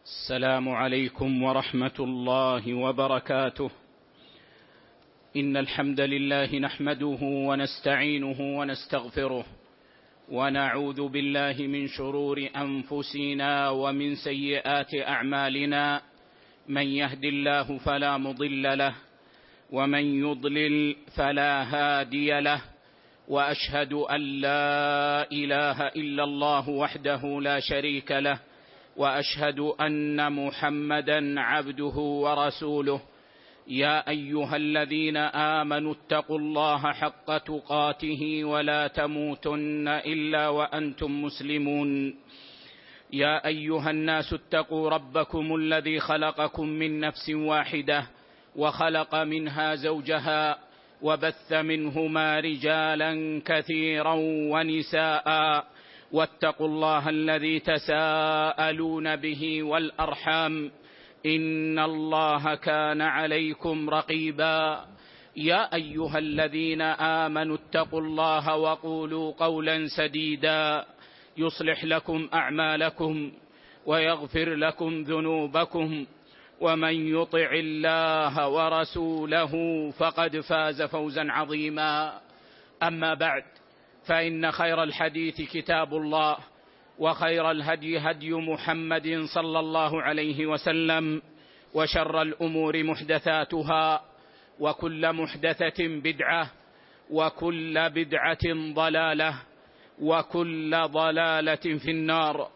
السلام عليكم ورحمة الله وبركاته. إن الحمد لله نحمده ونستعينه ونستغفره، ونعوذ بالله من شرور أنفسنا ومن سيئات أعمالنا. من يهد الله فلا مضل له، ومن يضلل فلا هادي له، وأشهد أن لا إله إلا الله وحده لا شريك له، وأشهد أن محمدًا عبده ورسوله. يا أيها الذين آمنوا اتقوا الله حق تقاته ولا تموتن إلا وأنتم مسلمون. يا أيها الناس اتقوا ربكم الذي خلقكم من نفس واحدة، وخلق منها زوجها، وبث منهما رجالا كثيرا ونساء، واتقوا الله الذي تساءلون به والأرحام، إن الله كان عليكم رقيبا. يا أيها الذين آمنوا اتقوا الله وقولوا قولا سديدا يصلح لكم أعمالكم ويغفر لكم ذنوبكم، ومن يطع الله ورسوله فقد فاز فوزا عظيما. أما بعد، فإن خير الحديث كتاب الله، وخير الهدي هدي محمد صلى الله عليه وسلم، وشر الأمور محدثاتها، وكل محدثة بدعة، وكل بدعة ضلالة، وكل ضلالة في النار.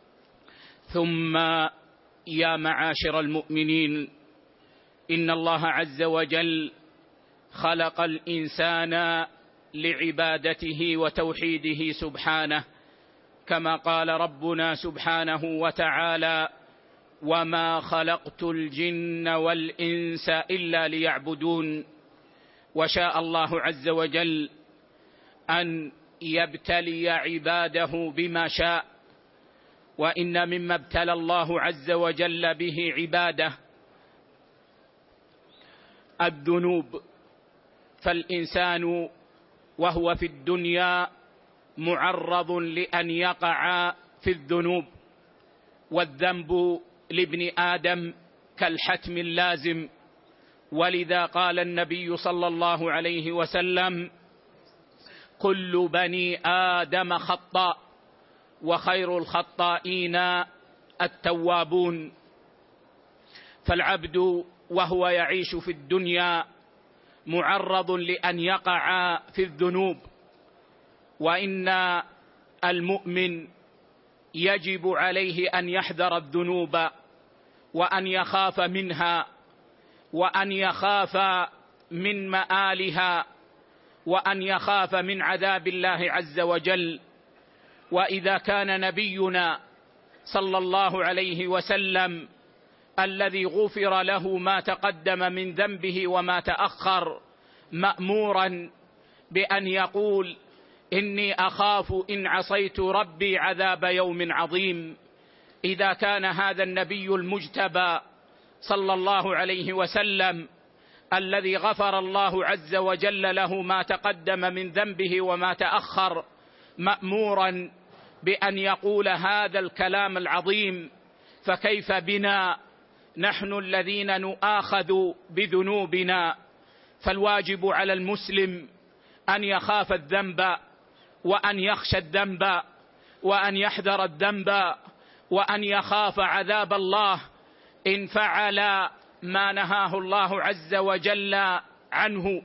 ثم يا معاشر المؤمنين، إن الله عز وجل خلق الإنسان لعبادته وتوحيده سبحانه، كما قال ربنا سبحانه وتعالى: وما خلقت الجن والإنس إلا ليعبدون. وشاء الله عز وجل أن يبتلي عباده بما شاء، وإن مما ابتلى الله عز وجل به عباده الذنوب. فالإنسان وهو في الدنيا معرض لأن يقع في الذنوب، والذنب لابن آدم كالحتم اللازم. ولذا قال النبي صلى الله عليه وسلم: كل بني آدم خطاء، وخير الخطائين التوابون. فالعبد وهو يعيش في الدنيا معرض لأن يقع في الذنوب، وإن المؤمن يجب عليه أن يحذر الذنوب، وأن يخاف منها، وأن يخاف من مآلها، وأن يخاف من عذاب الله عز وجل. وإذا كان نبينا صلى الله عليه وسلم الذي غفر له ما تقدم من ذنبه وما تأخر مأمورا بأن يقول: إني أخاف إن عصيت ربي عذاب يوم عظيم، إذا كان هذا النبي المجتبى صلى الله عليه وسلم الذي غفر الله عز وجل له ما تقدم من ذنبه وما تأخر مأمورا بأن يقول هذا الكلام العظيم، فكيف بنا نحن الذين نؤاخذ بذنوبنا؟ فالواجب على المسلم أن يخاف الذنب، وأن يخشى الذنب، وأن يحذر الذنب، وأن يخاف عذاب الله إن فعل ما نهاه الله عز وجل عنه.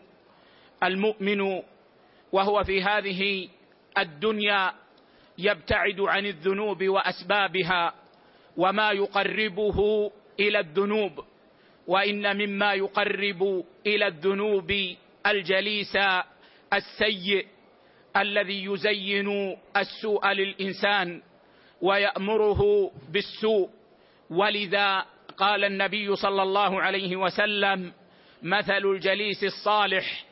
المؤمن وهو في هذه الدنيا يبتعد عن الذنوب وأسبابها وما يقربه إلى الذنوب، وإن مما يقرب إلى الذنوب الجليس السيء الذي يزين السوء للإنسان ويأمره بالسوء. ولذا قال النبي صلى الله عليه وسلم: مثل الجليس الصالح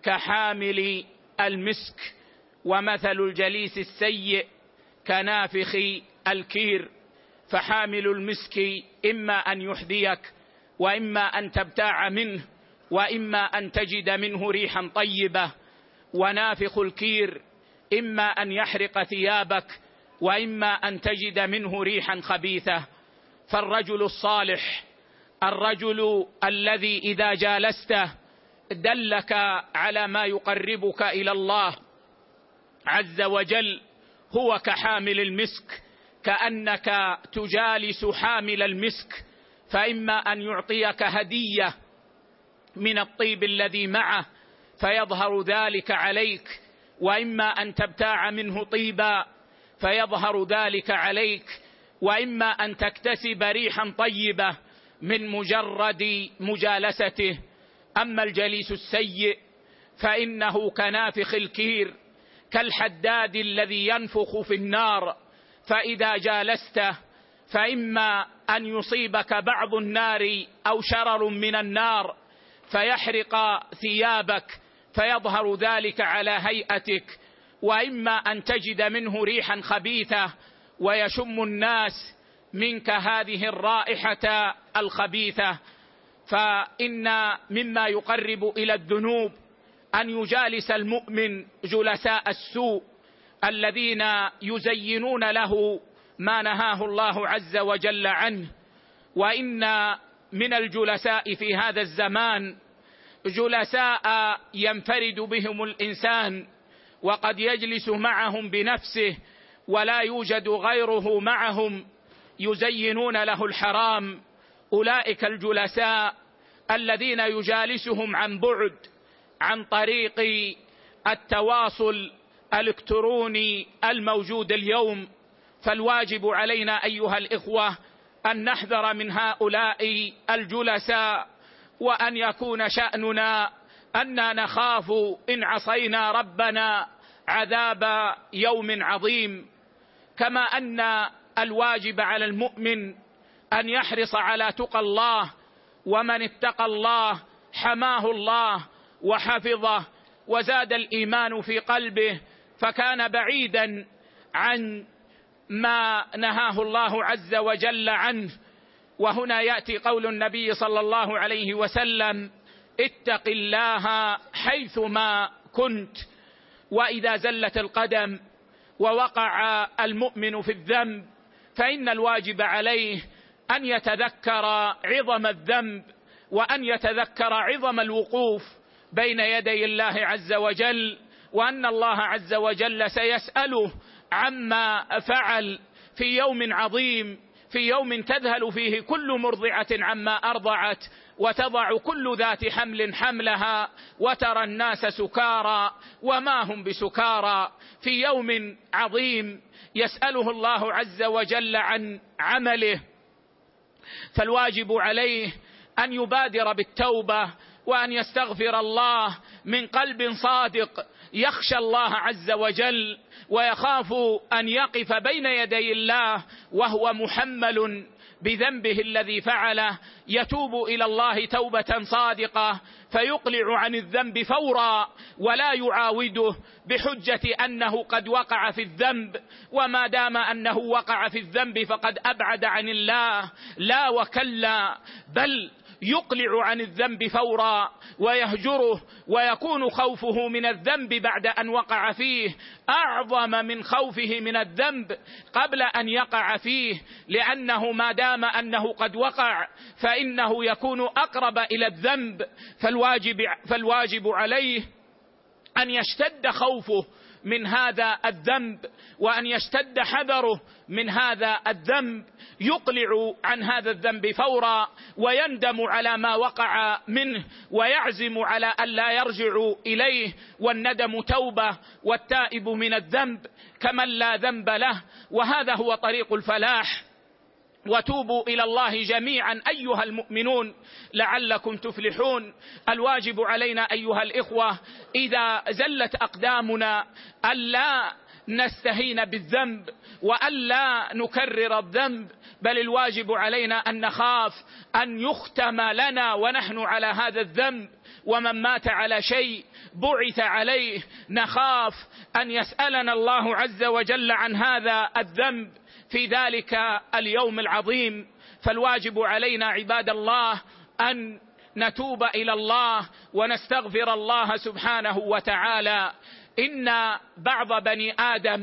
كحامل المسك، ومثل الجليس السيء كنافخ الكير. فحامل المسك إما أن يحذيك، وإما أن تبتاع منه، وإما أن تجد منه ريحا طيبة. ونافخ الكير إما أن يحرق ثيابك، وإما أن تجد منه ريحا خبيثة. فالرجل الصالح الرجل الذي إذا جالسته دلك على ما يقربك إلى الله عز وجل هو كحامل المسك، كأنك تجالس حامل المسك، فإما أن يعطيك هدية من الطيب الذي معه فيظهر ذلك عليك، وإما أن تبتاع منه طيبا فيظهر ذلك عليك، وإما أن تكتسب ريحا طيبة من مجرد مجالسته. أما الجليس السيء فإنه كنافخ الكير، كالحداد الذي ينفخ في النار، فإذا جالسته فإما أن يصيبك بعض النار أو شرر من النار فيحرق ثيابك فيظهر ذلك على هيئتك، وإما أن تجد منه ريحا خبيثة ويشم الناس منك هذه الرائحة الخبيثة. فإن مما يقرب إلى الذنوب أن يجالس المؤمن جلساء السوء الذين يزينون له ما نهاه الله عز وجل عنه. وإن من الجلساء في هذا الزمان جلساء ينفرد بهم الإنسان وقد يجلس معهم بنفسه ولا يوجد غيره معهم، يزينون له الحرام. أولئك الجلساء الذين يجالسهم عن بعد عن طريق التواصل الإلكتروني الموجود اليوم. فالواجب علينا أيها الإخوة أن نحذر من هؤلاء الجلساء، وأن يكون شأننا أننا نخاف إن عصينا ربنا عذاب يوم عظيم. كما أن الواجب على المؤمن أن يحرص على تقى الله، ومن اتقى الله حماه الله وحفظه وزاد الإيمان في قلبه فكان بعيدا عن ما نهاه الله عز وجل عنه. وهنا يأتي قول النبي صلى الله عليه وسلم: اتق الله حيثما كنت. وإذا زلت القدم ووقع المؤمن في الذنب فإن الواجب عليه أن يتذكر عظم الذنب، وأن يتذكر عظم الوقوف بين يدي الله عز وجل، وأن الله عز وجل سيسأله عما فعل في يوم عظيم، في يوم تذهل فيه كل مرضعة عما أرضعت وتضع كل ذات حمل حملها وترى الناس سكارى وما هم بسكارى، في يوم عظيم يسأله الله عز وجل عن عمله. فالواجب عليه أن يبادر بالتوبة وأن يستغفر الله من قلب صادق يخشى الله عز وجل ويخاف أن يقف بين يدي الله وهو محمل بذنبه الذي فعله، يتوب إلى الله توبة صادقة فيقلع عن الذنب فورا ولا يعاوده بحجة أنه قد وقع في الذنب، وما دام أنه وقع في الذنب فقد أبعد عن الله، لا وكلا، بل يقلع عن الذنب فورا ويهجره، ويكون خوفه من الذنب بعد أن وقع فيه أعظم من خوفه من الذنب قبل أن يقع فيه، لأنه ما دام أنه قد وقع فإنه يكون أقرب إلى الذنب. فالواجب عليه أن يشتد خوفه من هذا الذنب وأن يشتد حذره من هذا الذنب، يقلع عن هذا الذنب فورا ويندم على ما وقع منه ويعزم على ألا يرجع إليه، والندم توبة والتائب من الذنب كمن لا ذنب له، وهذا هو طريق الفلاح. وتوبوا إلى الله جميعا أيها المؤمنون لعلكم تفلحون. الواجب علينا أيها الإخوة إذا زلت أقدامنا ألا نستهين بالذنب وألا نكرر الذنب، بل الواجب علينا أن نخاف أن يختم لنا ونحن على هذا الذنب، ومن مات على شيء بعث عليه، نخاف أن يسألنا الله عز وجل عن هذا الذنب في ذلك اليوم العظيم. فالواجب علينا عباد الله أن نتوب إلى الله ونستغفر الله سبحانه وتعالى. إن بعض بني آدم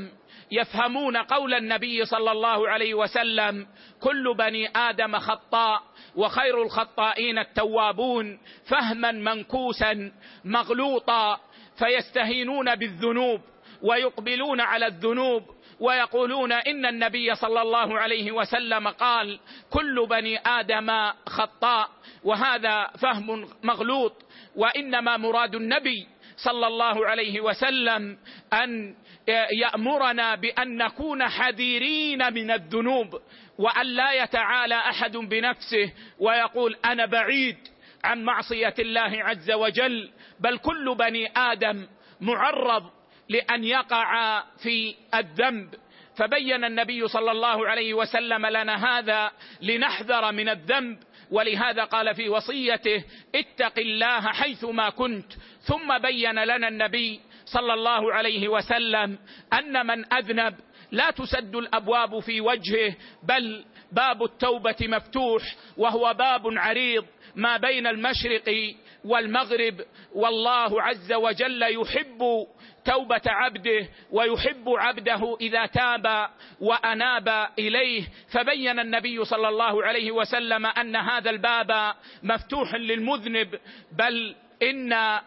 يفهمون قول النبي صلى الله عليه وسلم: كل بني آدم خطاء وخير الخطائين التوابون، فهما منكوسا مغلوطا، فيستهينون بالذنوب ويقبلون على الذنوب ويقولون إن النبي صلى الله عليه وسلم قال: كل بني آدم خطاء، وهذا فهم مغلوط. وإنما مراد النبي صلى الله عليه وسلم أن يأمرنا بأن نكون حذرين من الذنوب، وأن لا يتعالى أحد بنفسه ويقول: أنا بعيد عن معصية الله عز وجل، بل كل بني آدم معرض لأن يقع في الذنب. فبين النبي صلى الله عليه وسلم لنا هذا لنحذر من الذنب، ولهذا قال في وصيته: اتق الله حيثما كنت. ثم بين لنا النبي صلى الله عليه وسلم أن من أذنب لا تسد الأبواب في وجهه، بل باب التوبة مفتوح، وهو باب عريض ما بين المشرق والمغرب، والله عز وجل يحب توبة عبده ويحب عبده إذا تاب وأناب إليه. فبين النبي صلى الله عليه وسلم أن هذا الباب مفتوح للمذنب، بل إن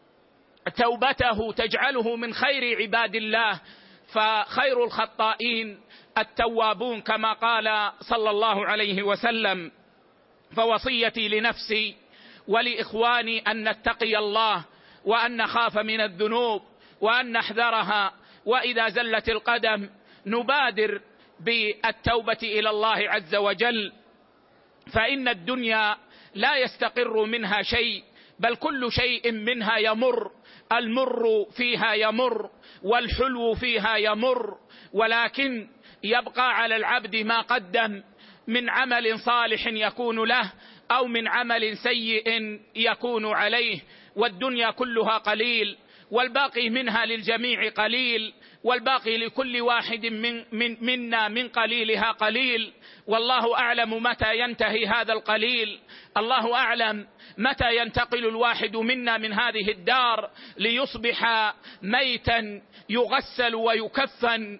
توبته تجعله من خير عباد الله، فخير الخطائين التوابون كما قال صلى الله عليه وسلم. فوصيتي لنفسي ولإخواني أن نتقي الله، وأن نخاف من الذنوب، وأن نحذرها، وإذا زلت القدم نبادر بالتوبة إلى الله عز وجل، فإن الدنيا لا يستقر منها شيء، بل كل شيء منها يمر، المر فيها يمر والحلو فيها يمر، ولكن يبقى على العبد ما قدم من عمل صالح يكون له أو من عمل سيء يكون عليه. والدنيا كلها قليل، والباقي منها للجميع قليل، والباقي لكل واحد منا من قليلها قليل، والله أعلم متى ينتهي هذا القليل. الله أعلم متى ينتقل الواحد منا من هذه الدار ليصبح ميتا يغسل ويكفن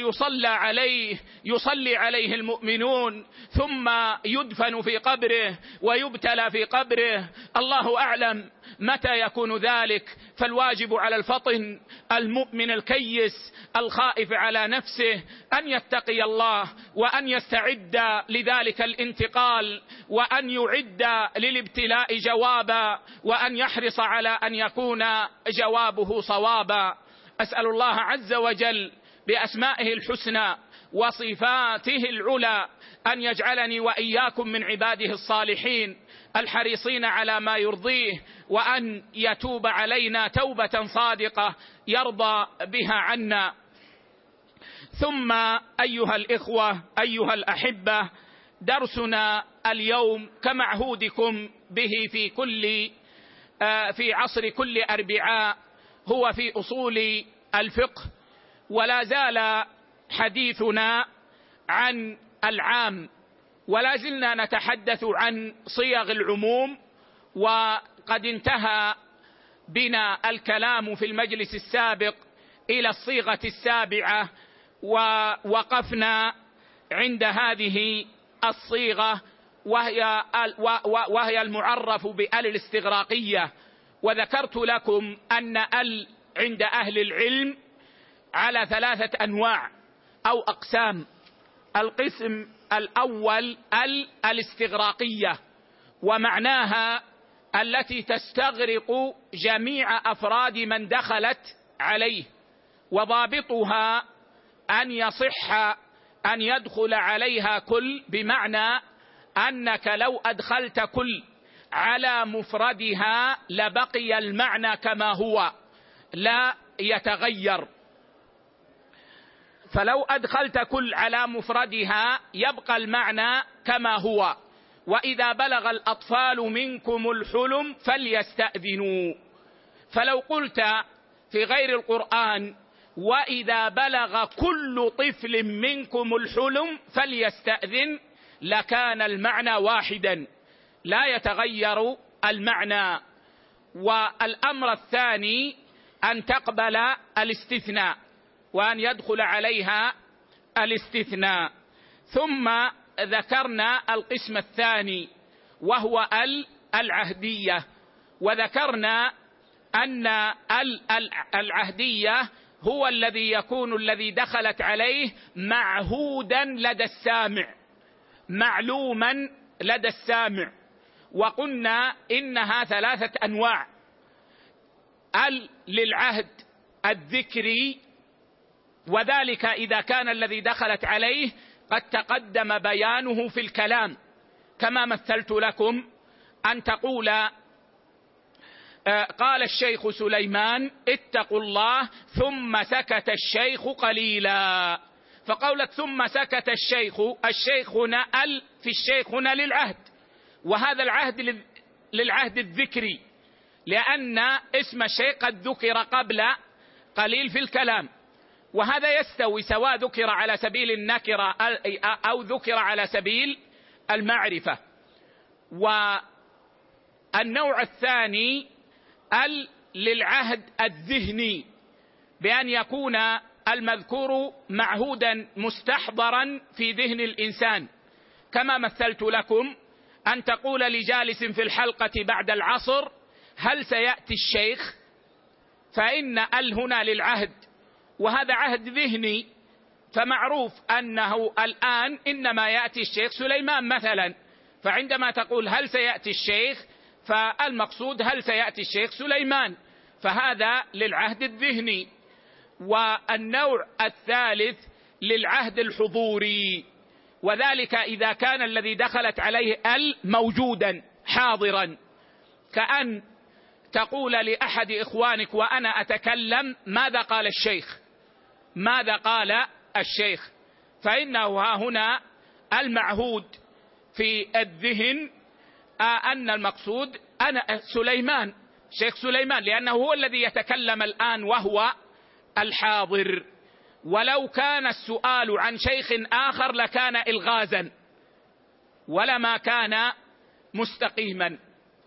يصلي عليه المؤمنون، ثم يدفن في قبره ويبتلى في قبره. الله أعلم متى يكون ذلك، فالواجب على الفطن المؤمن الكيس الخائف على نفسه أن يتقي الله، وأن يستعد لذلك الانتقال، وأن يعد للابتلاء جوابا، وأن يحرص على أن يكون جوابه صوابا. أسأل الله عز وجل بأسمائه الحسنى وصفاته العلى أن يجعلني وإياكم من عباده الصالحين الحريصين على ما يرضيه، وأن يتوب علينا توبة صادقة يرضى بها عنا. ثم أيها الإخوة أيها الأحبة، درسنا اليوم كمعهودكم به في عصر كل أربعاء هو في أصول الفقه، ولا زال حديثنا عن العام، ولا زلنا نتحدث عن صيغ العموم، وقد انتهى بنا الكلام في المجلس السابق إلى الصيغة السابعة، ووقفنا عند هذه الصيغة وهي المعرف بأل الاستغراقية. وذكرت لكم أن أل عند أهل العلم على 3 أنواع أو أقسام. القسم الأول أل الاستغراقية، ومعناها التي تستغرق جميع أفراد من دخلت عليه، وضابطها أن يصح أن يدخل عليها كل، بمعنى أنك لو أدخلت كل على مفردها لبقي المعنى كما هو لا يتغير. فلو أدخلت كل على مفردها يبقى المعنى كما هو. وإذا بلغ الأطفال منكم الحلم فليستأذنوا، فلو قلت في غير القرآن وإذا بلغ كل طفل منكم الحلم فليستأذن لكان المعنى واحدا لا يتغير المعنى. والأمر الثاني أن تقبل الاستثناء، وأن يدخل عليها الاستثناء. ثم ذكرنا القسم الثاني وهو العهدية، وذكرنا أن العهدية هو الذي يكون الذي دخلت عليه معهودا لدى السامع، معلوما لدى السامع. وقلنا إنها 3 أنواع: للعهد الذكري، وذلك إذا كان الذي دخلت عليه قد تقدم بيانه في الكلام، كما مثلت لكم أن تقول قال الشيخ سليمان اتقوا الله ثم سكت الشيخ قليلا، فقولت ثم سكت الشيخ هنا في الشيخ هنا للعهد، وهذا العهد للعهد الذكري، لأن اسم الشيخ قد ذكر قبل قليل في الكلام، وهذا يستوي سواء ذكر على سبيل النكرة أو ذكر على سبيل المعرفة. والنوع الثاني للعهد الذهني، بأن يكون المذكور معهودا مستحضرا في ذهن الإنسان، كما مثلت لكم أن تقول لجالس في الحلقة بعد العصر هل سيأتي الشيخ، فإن هنا للعهد، وهذا عهد ذهني، فمعروف أنه الآن إنما يأتي الشيخ سليمان مثلا، فعندما تقول هل سيأتي الشيخ فالمقصود هل سيأتي الشيخ سليمان، فهذا للعهد الذهني. والنوع الثالث للعهد الحضوري، وذلك إذا كان الذي دخلت عليه موجودا حاضرا، كأن تقول لأحد إخوانك وأنا أتكلم ماذا قال الشيخ، ماذا قال الشيخ، فإنه ها هنا المعهود في الذهن أن المقصود أنا سليمان، شيخ سليمان، لأنه هو الذي يتكلم الآن وهو الحاضر. ولو كان السؤال عن شيخ آخر لكان إلغازا ولما كان مستقيما.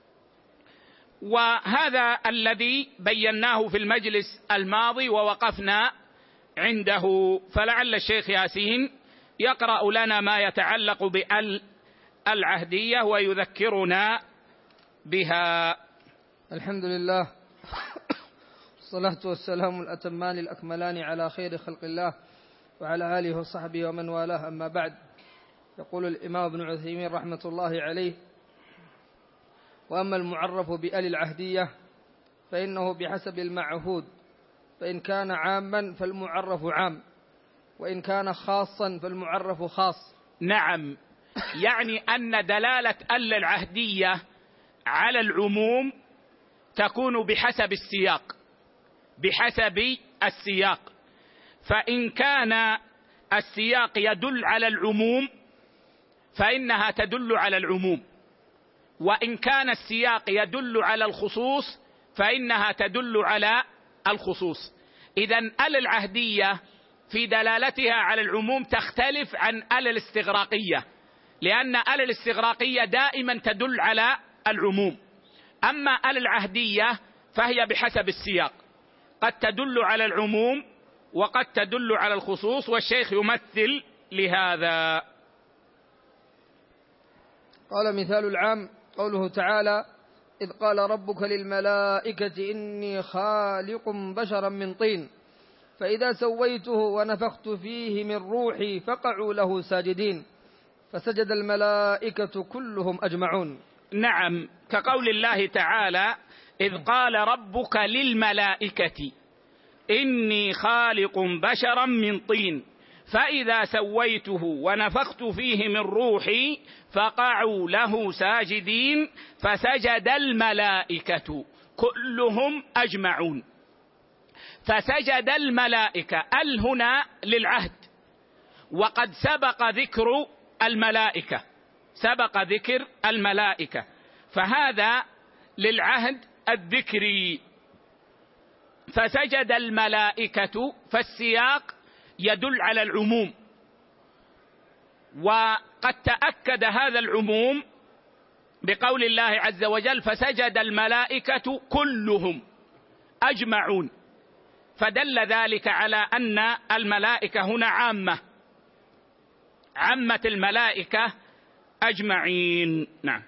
وهذا الذي بيناه في المجلس الماضي ووقفنا عنده، فلعل الشيخ ياسين يقرأ لنا ما يتعلق بالعهدية ويذكرنا بها. الحمد لله، الصلاة والسلام الأتمان الأكملان على خير خلق الله وعلى آله وصحبه ومن والاه، أما بعد. يقول الإمام ابن عثيمين رحمة الله عليه: وأما المعرف بآل العهدية فإنه بحسب المعهود، فإن كان عاما فالمعرف عام، وإن كان خاصا فالمعرف خاص. نعم، يعني أن دلالة آل العهدية على العموم تكون بحسب السياق، بحسب السياق، فإن كان السياق يدل على العموم فإنها تدل على العموم، وإن كان السياق يدل على الخصوص فإنها تدل على الخصوص. إذن آل العهدية في دلالتها على العموم تختلف عن آل الاستغراقية، لأن آل الاستغراقية دائما تدل على العموم، أما آل العهدية فهي بحسب السياق، قد تدل على العموم وقد تدل على الخصوص، والشيخ يمثل لهذا. قال: مثال العام قوله تعالى: إذ قال ربك للملائكة إني خالق بشرا من طين فإذا سويته ونفخت فيه من روحي فقعوا له ساجدين فسجد الملائكة كلهم أجمعون. نعم، كقول الله تعالى: إذ قال ربك للملائكة إني خالق بشرا من طين فإذا سويته ونفخت فيه من روحي فقعوا له ساجدين فسجد الملائكة كلهم أجمعون. فسجد الملائكة هنا للعهد، وقد سبق ذكر الملائكة، سبق ذكر الملائكة، فهذا للعهد الذكري. فسجد الملائكة، فالسياق يدل على العموم، وقد تأكد هذا العموم بقول الله عز وجل: فسجد الملائكة كلهم أجمعون. فدل ذلك على أن الملائكة هنا عامة الملائكة أجمعين. نعم.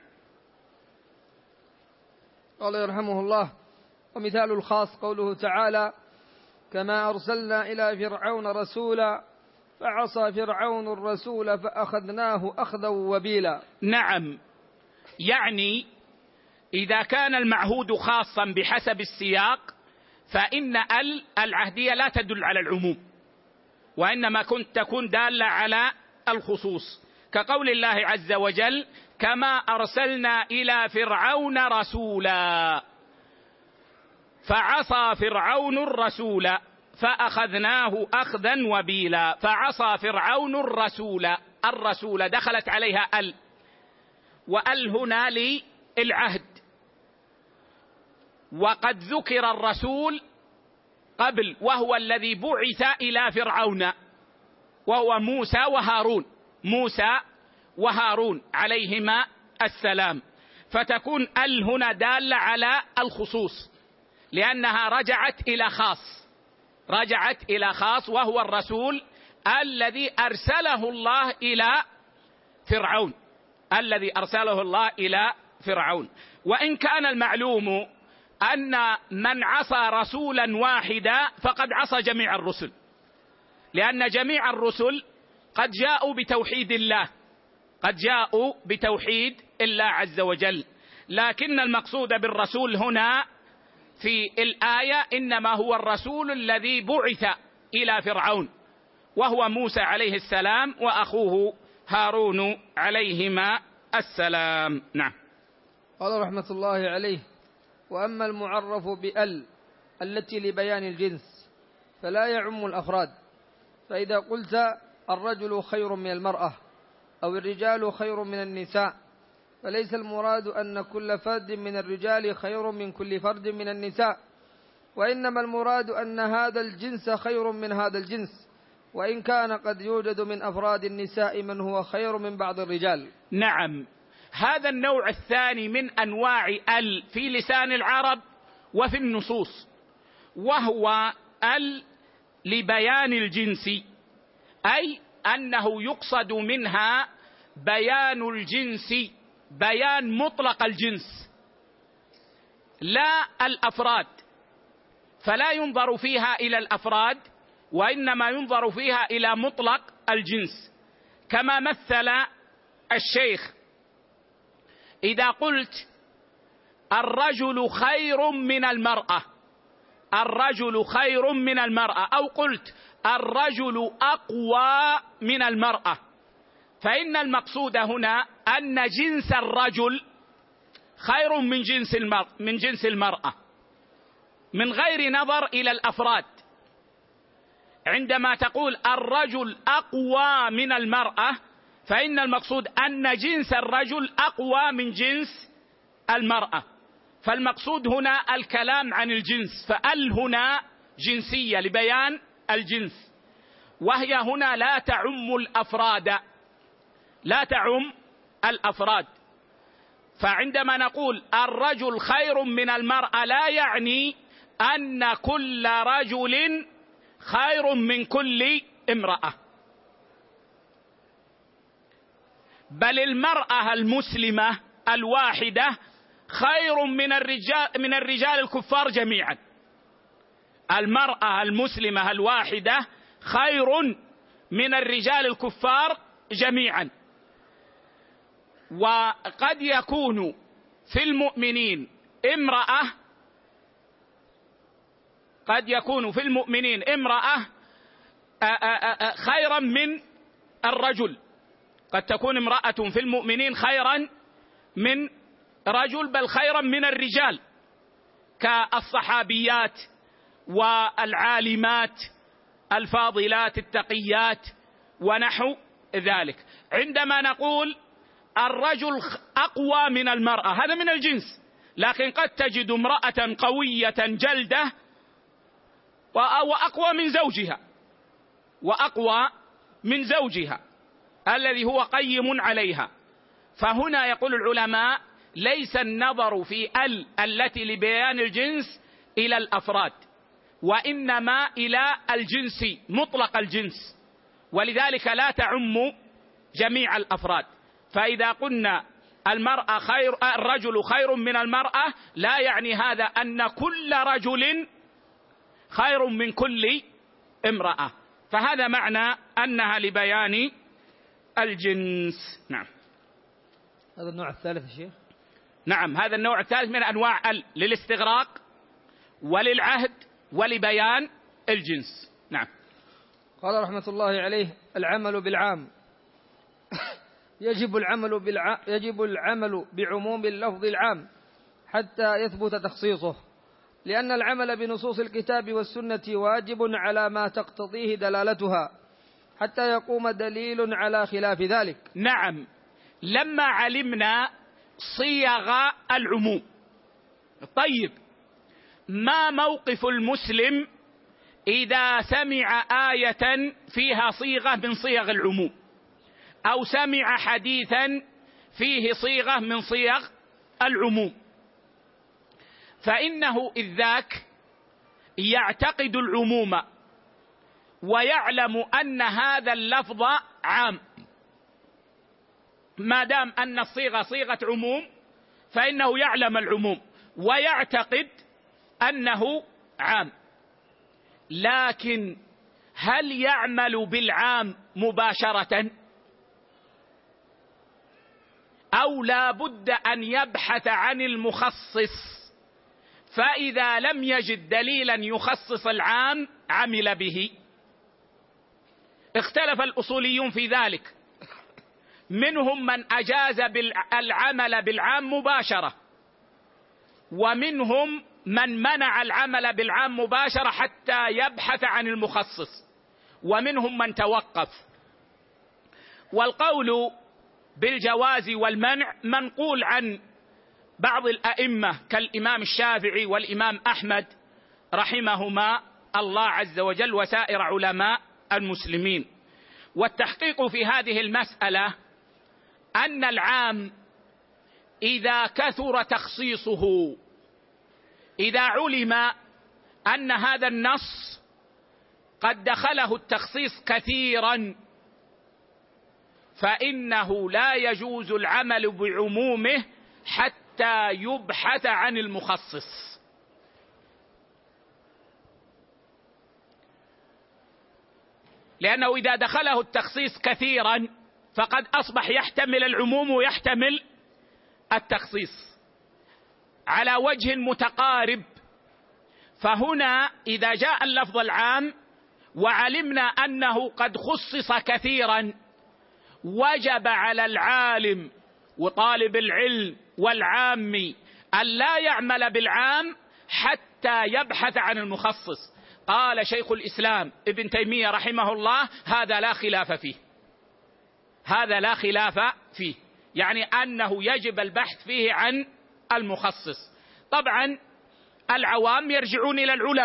قال يرحمه الله: ومثال الخاص قوله تعالى: كما أرسلنا إلى فرعون رسولا فعصى فرعون الرسول فأخذناه أخذا وبيلا. نعم، يعني إذا كان المعهود خاصا بحسب السياق فإن العهدية لا تدل على العموم، وإنما تكون دالة على الخصوص، كقول الله عز وجل: كما أرسلنا إلى فرعون رسولا فعصى فرعون الرسول فأخذناه أخذا وبيلا. فعصى فرعون الرسول دخلت عليها وأل هنا للعهد، وقد ذكر الرسول قبل وهو الذي بعث إلى فرعون، وهو موسى وهارون عليهما السلام، فتكون هنا دالة على الخصوص، لأنها رجعت إلى خاص وهو الرسول الذي أرسله الله إلى فرعون. وإن كان المعلوم أن من عصى رسولا واحدا فقد عصى جميع الرسل، لأن جميع الرسل قد جاءوا بتوحيد الله عز وجل، لكن المقصود بالرسول هنا في الآية إنما هو الرسول الذي بعث إلى فرعون، وهو موسى عليه السلام وأخوه هارون عليهما السلام. نعم. قال رحمة الله عليه: وأما المعرف بأل التي لبيان الجنس فلا يعم الأفراد، فإذا قلت الرجل خير من المرأة أو الرجال خير من النساء فليس المراد أن كل فرد من الرجال خير من كل فرد من النساء، وإنما المراد أن هذا الجنس خير من هذا الجنس، وإن كان قد يوجد من أفراد النساء من هو خير من بعض الرجال. نعم، هذا النوع الثاني من أنواع في لسان العرب وفي النصوص، وهو لبيان الجنس، أي أنه يقصد منها بيان الجنس، بيان مطلق الجنس لا الأفراد، فلا ينظر فيها إلى الأفراد وإنما ينظر فيها إلى مطلق الجنس. كما مثل الشيخ: إذا قلت الرجل خير من المرأة، أو قلت الرجل أقوى من المرأة، فإن المقصود هنا أن جنس الرجل خير من جنس المرأة من غير نظر إلى الأفراد. عندما تقول الرجل أقوى من المرأة فإن المقصود أن جنس الرجل أقوى من جنس المرأة، فالمقصود هنا الكلام عن الجنس، فأل هنا جنسية لبيان الجنس، وهي هنا لا تعم الأفراد. فعندما نقول الرجل خير من المرأة لا يعني أن كل رجل خير من كل امرأة، بل المرأة المسلمة الواحدة خير من الرجال الكفار جميعا. المرأة المسلمة الواحدة خير من الرجال الكفار جميعا. وقد يكون في المؤمنين امرأة خيرا من الرجل، قد تكون امرأة في المؤمنين خيرا من رجل، بل خيرا من الرجال، كالصحابيات والعالمات الفاضلات التقيات ونحو ذلك. عندما نقول الرجل أقوى من المرأة هذا من الجنس، لكن قد تجد امرأة قوية جلدة وأقوى من زوجها الذي هو قيم عليها. فهنا يقول العلماء ليس النظر في التي لبيان الجنس إلى الأفراد، وإنما إلى الجنس، مطلق الجنس، ولذلك لا تعم جميع الأفراد. فإذا قلنا الرجل خير من المرأة لا يعني هذا أن كل رجل خير من كل امرأة، فهذا معنى أنها لبيان الجنس. نعم. هذا النوع الثالث يا شيخ. نعم، هذا النوع الثالث من أنواع للاستغراق وللعهد ولبيان الجنس. نعم. قال رحمة الله عليه: العمل بالعام. يجب العمل بعموم اللفظ العام حتى يثبت تخصيصه، لأن العمل بنصوص الكتاب والسنة واجب على ما تقتضيه دلالتها حتى يقوم دليل على خلاف ذلك. نعم، لما علمنا صيغ العموم، طيب ما موقف المسلم إذا سمع آية فيها صيغة من صيغ العموم، أو سمع حديثا فيه صيغة من صيغ العموم؟ فإنه إذ ذاك يعتقد العموم ويعلم أن هذا اللفظ عام، ما دام أن الصيغة صيغة عموم فإنه يعلم العموم ويعتقد أنه عام. لكن هل يعمل بالعام مباشرة، أو لا بد أن يبحث عن المخصص، فإذا لم يجد دليلا يخصص العام عمل به؟ اختلف الأصوليون في ذلك، منهم من أجاز العمل بالعام مباشرة، ومنهم من منع العمل بالعام مباشرة حتى يبحث عن المخصص، ومنهم من توقف. والقول بالجواز والمنع منقول عن بعض الأئمة كالإمام الشافعي والإمام أحمد رحمهما الله عز وجل وسائر علماء المسلمين. والتحقيق في هذه المسألة أن العام إذا كثر تخصيصه، إذا علم أن هذا النص قد دخله التخصيص كثيرا، فإنه لا يجوز العمل بعمومه حتى يبحث عن المخصص. لأنه إذا دخله التخصيص كثيرا فقد أصبح يحتمل العموم ويحتمل التخصيص على وجه متقارب. فهنا إذا جاء اللفظ العام وعلمنا أنه قد خصص كثيرا، وجب على العالم وطالب العلم والعامي أن لا يعمل بالعام حتى يبحث عن المخصص. قال شيخ الإسلام ابن تيمية رحمه الله: هذا لا خلاف فيه، هذا لا خلاف فيه، يعني أنه يجب البحث فيه عن المخصص. طبعا العوام يرجعون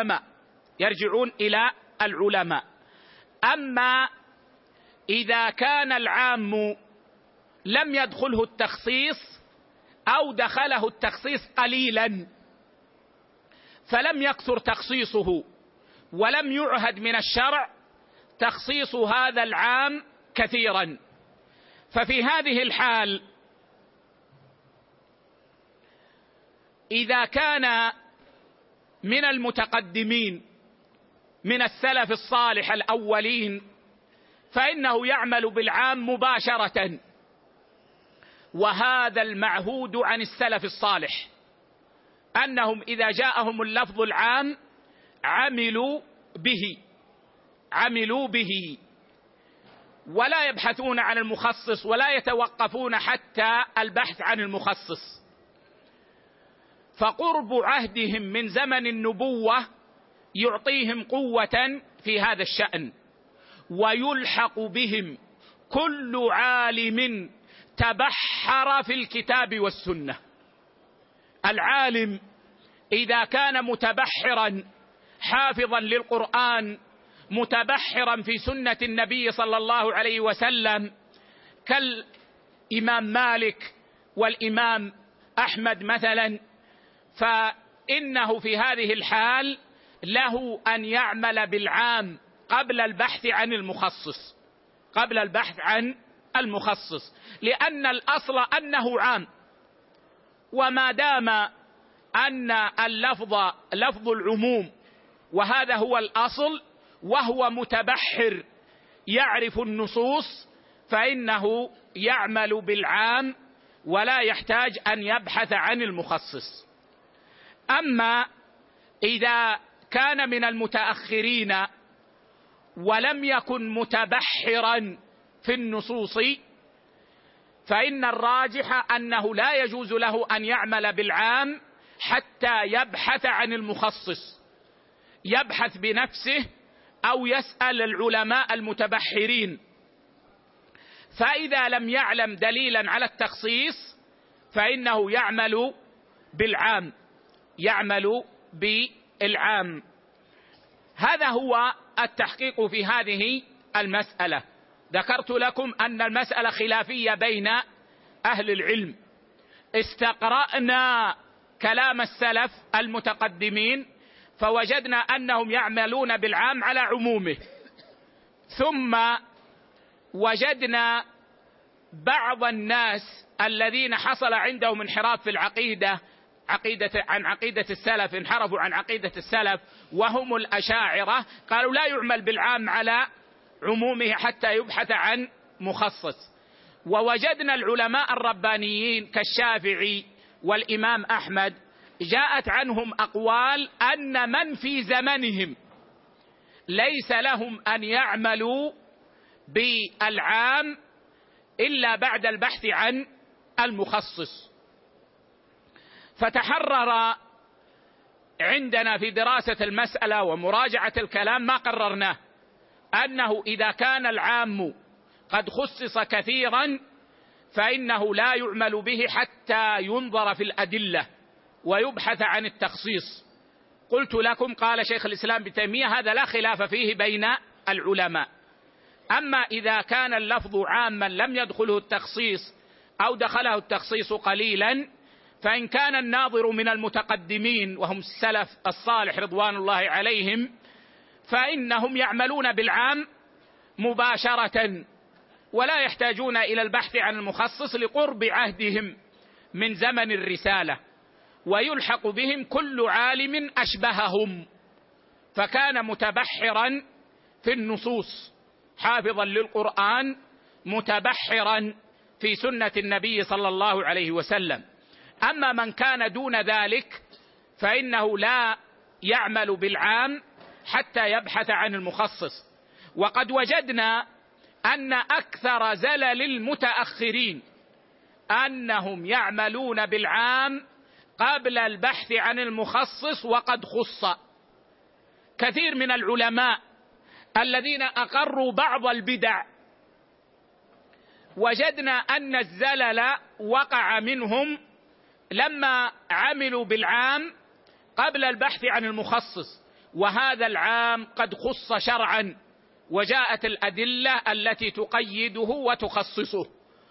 إلى العلماء، أما إذا كان العام لم يدخله التخصيص أو دخله التخصيص قليلا فلم يكثر تخصيصه ولم يعهد من الشرع تخصيص هذا العام كثيرا، ففي هذه الحال إذا كان من المتقدمين من السلف الصالح الأولين فإنه يعمل بالعام مباشرة، وهذا المعهود عن السلف الصالح أنهم إذا جاءهم اللفظ العام عملوا به ولا يبحثون عن المخصص ولا يتوقفون حتى البحث عن المخصص. فقرب عهدهم من زمن النبوة يعطيهم قوة في هذا الشأن، ويلحق بهم كل عالم تبحر في الكتاب والسنة. العالم إذا كان متبحرا حافظا للقرآن متبحرا في سنة النبي صلى الله عليه وسلم كالإمام مالك والإمام أحمد مثلا، فإنه في هذه الحال له أن يعمل بالعام قبل البحث عن المخصص، قبل البحث عن المخصص، لأن الأصل أنه عام، وما دام أن اللفظ لفظ العموم وهذا هو الأصل وهو متبحر يعرف النصوص، فإنه يعمل بالعام ولا يحتاج أن يبحث عن المخصص. أما إذا كان من المتأخرين ولم يكن متبحرا في النصوص، فإن الراجح أنه لا يجوز له أن يعمل بالعام حتى يبحث عن المخصص، يبحث بنفسه أو يسأل العلماء المتبحرين. فإذا لم يعلم دليلا على التخصيص فإنه يعمل بالعام، يعمل بالعام. هذا هو التحقيق في هذه المسألة. ذكرت لكم أن المسألة خلافية بين أهل العلم. استقرأنا كلام السلف المتقدمين فوجدنا أنهم يعملون بالعام على عمومه، ثم وجدنا بعض الناس الذين حصل عندهم انحراف في العقيدة عن عقيدة السلف، انحرفوا عن عقيدة السلف وهم الأشاعرة، قالوا لا يعمل بالعام على عمومه حتى يبحث عن مخصص. ووجدنا العلماء الربانيين كالشافعي والإمام أحمد جاءت عنهم أقوال أن من في زمنهم ليس لهم أن يعملوا بالعام إلا بعد البحث عن المخصص. فتحرر عندنا في دراسة المسألة ومراجعة الكلام ما قررناه، أنه إذا كان العام قد خصص كثيرا فإنه لا يعمل به حتى ينظر في الأدلة ويبحث عن التخصيص. قلت لكم قال شيخ الإسلام ابن تيمية هذا لا خلاف فيه بين العلماء. أما إذا كان اللفظ عاما لم يدخله التخصيص أو دخله التخصيص قليلا، فإن كان الناظر من المتقدمين وهم السلف الصالح رضوان الله عليهم فإنهم يعملون بالعام مباشرة ولا يحتاجون إلى البحث عن المخصص لقرب عهدهم من زمن الرسالة، ويلحق بهم كل عالم أشبههم، فكان متبحرا في النصوص حافظا للقرآن متبحرا في سنة النبي صلى الله عليه وسلم. أما من كان دون ذلك فإنه لا يعمل بالعام حتى يبحث عن المخصص. وقد وجدنا أن أكثر زلل المتأخرين أنهم يعملون بالعام قبل البحث عن المخصص وقد خص. كثير من العلماء الذين أقروا بعض البدع وجدنا أن الزلل وقع منهم لما عملوا بالعام قبل البحث عن المخصص، وهذا العام قد خص شرعا وجاءت الأدلة التي تقيده وتخصصه.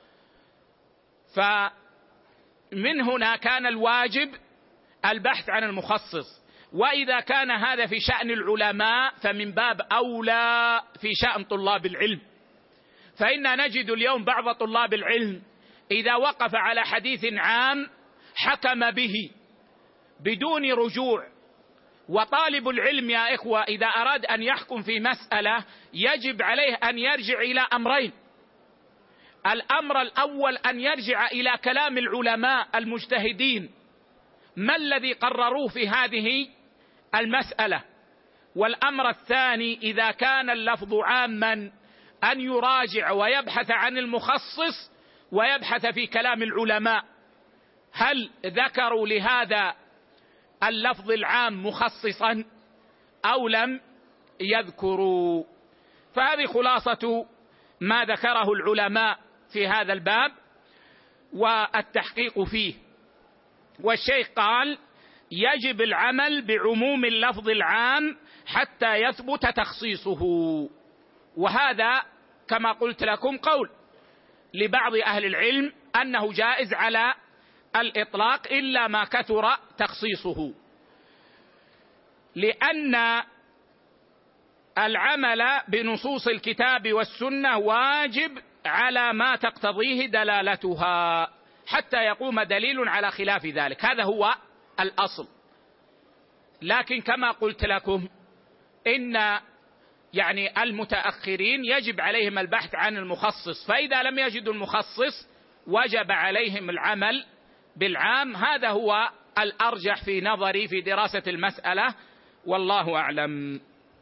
فمن هنا كان الواجب البحث عن المخصص. وإذا كان هذا في شأن العلماء فمن باب أولى في شأن طلاب العلم. فإن نجد اليوم بعض طلاب العلم إذا وقف على حديث عام حكم به بدون رجوع. وطالب العلم يا إخوة إذا أراد أن يحكم في مسألة يجب عليه أن يرجع إلى أمرين. الأمر الأول أن يرجع إلى كلام العلماء المجتهدين ما الذي قرروه في هذه المسألة. والأمر الثاني إذا كان اللفظ عاما أن يراجع ويبحث عن المخصص ويبحث في كلام العلماء هل ذكروا لهذا اللفظ العام مخصصا أو لم يذكروا. فهذه خلاصة ما ذكره العلماء في هذا الباب والتحقيق فيه. والشيخ قال يجب العمل بعموم اللفظ العام حتى يثبت تخصيصه. وهذا كما قلت لكم قول لبعض أهل العلم أنه جائز على الإطلاق إلا ما كثر تخصيصه. لأن العمل بنصوص الكتاب والسنة واجب على ما تقتضيه دلالتها حتى يقوم دليل على خلاف ذلك، هذا هو الأصل. لكن كما قلت لكم إن المتأخرين يجب عليهم البحث عن المخصص، فإذا لم يجدوا المخصص وجب عليهم العمل بالعام. هذا هو الأرجح في نظري في دراسة المسألة، والله أعلم.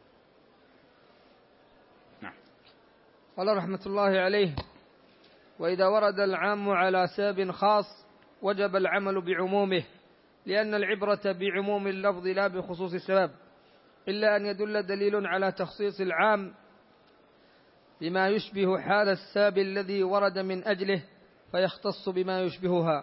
قال رحمة الله عليه: وإذا ورد العام على سبب خاص وجب العمل بعمومه، لأن العبرة بعموم اللفظ لا بخصوص السبب، إلا أن يدل دليل على تخصيص العام بما يشبه حال السبب الذي ورد من أجله فيختص بما يشبهها.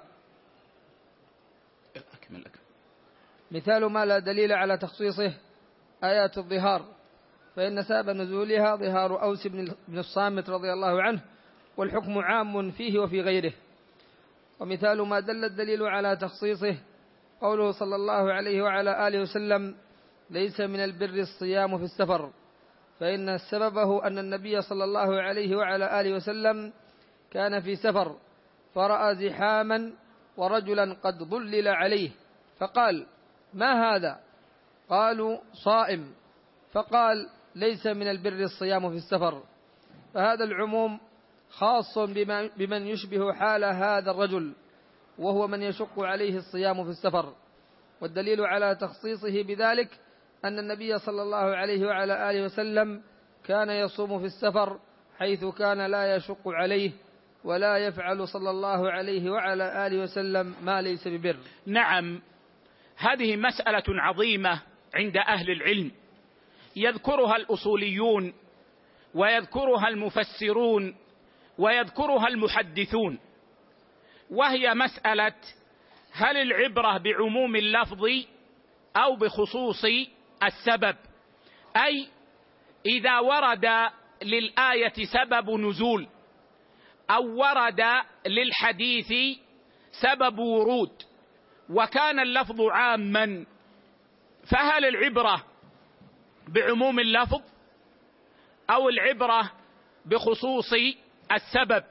مثال ما لا دليل على تخصيصه آيات الظهار، فإن سبب نزولها ظهار أوس بن الصامت رضي الله عنه، والحكم عام فيه وفي غيره. ومثال ما دل الدليل على تخصيصه قوله صلى الله عليه وعلى آله وسلم: ليس من البر الصيام في السفر، فإن سببه أن النبي صلى الله عليه وعلى آله وسلم كان في سفر فرأى زحاما ورجلا قد ظلل عليه، فقال: ما هذا؟ قالوا: صائم. فقال: ليس من البر الصيام في السفر. فهذا العموم خاص بمن يشبه حال هذا الرجل، وهو من يشق عليه الصيام في السفر. والدليل على تخصيصه بذلك أن النبي صلى الله عليه وعلى آله وسلم كان يصوم في السفر، حيث كان لا يشق عليه، ولا يفعل صلى الله عليه وعلى آله وسلم ما ليس ببر. نعم، هذه مسألة عظيمة عند أهل العلم، يذكرها الأصوليون ويذكرها المفسرون ويذكرها المحدثون، وهي مسألة: هل العبرة بعموم اللفظ أو بخصوص السبب؟ أي إذا ورد للآية سبب نزول أو ورد للحديث سبب ورود وكان اللفظ عاما، فهل العبرة بعموم اللفظ أو العبرة بخصوص السبب؟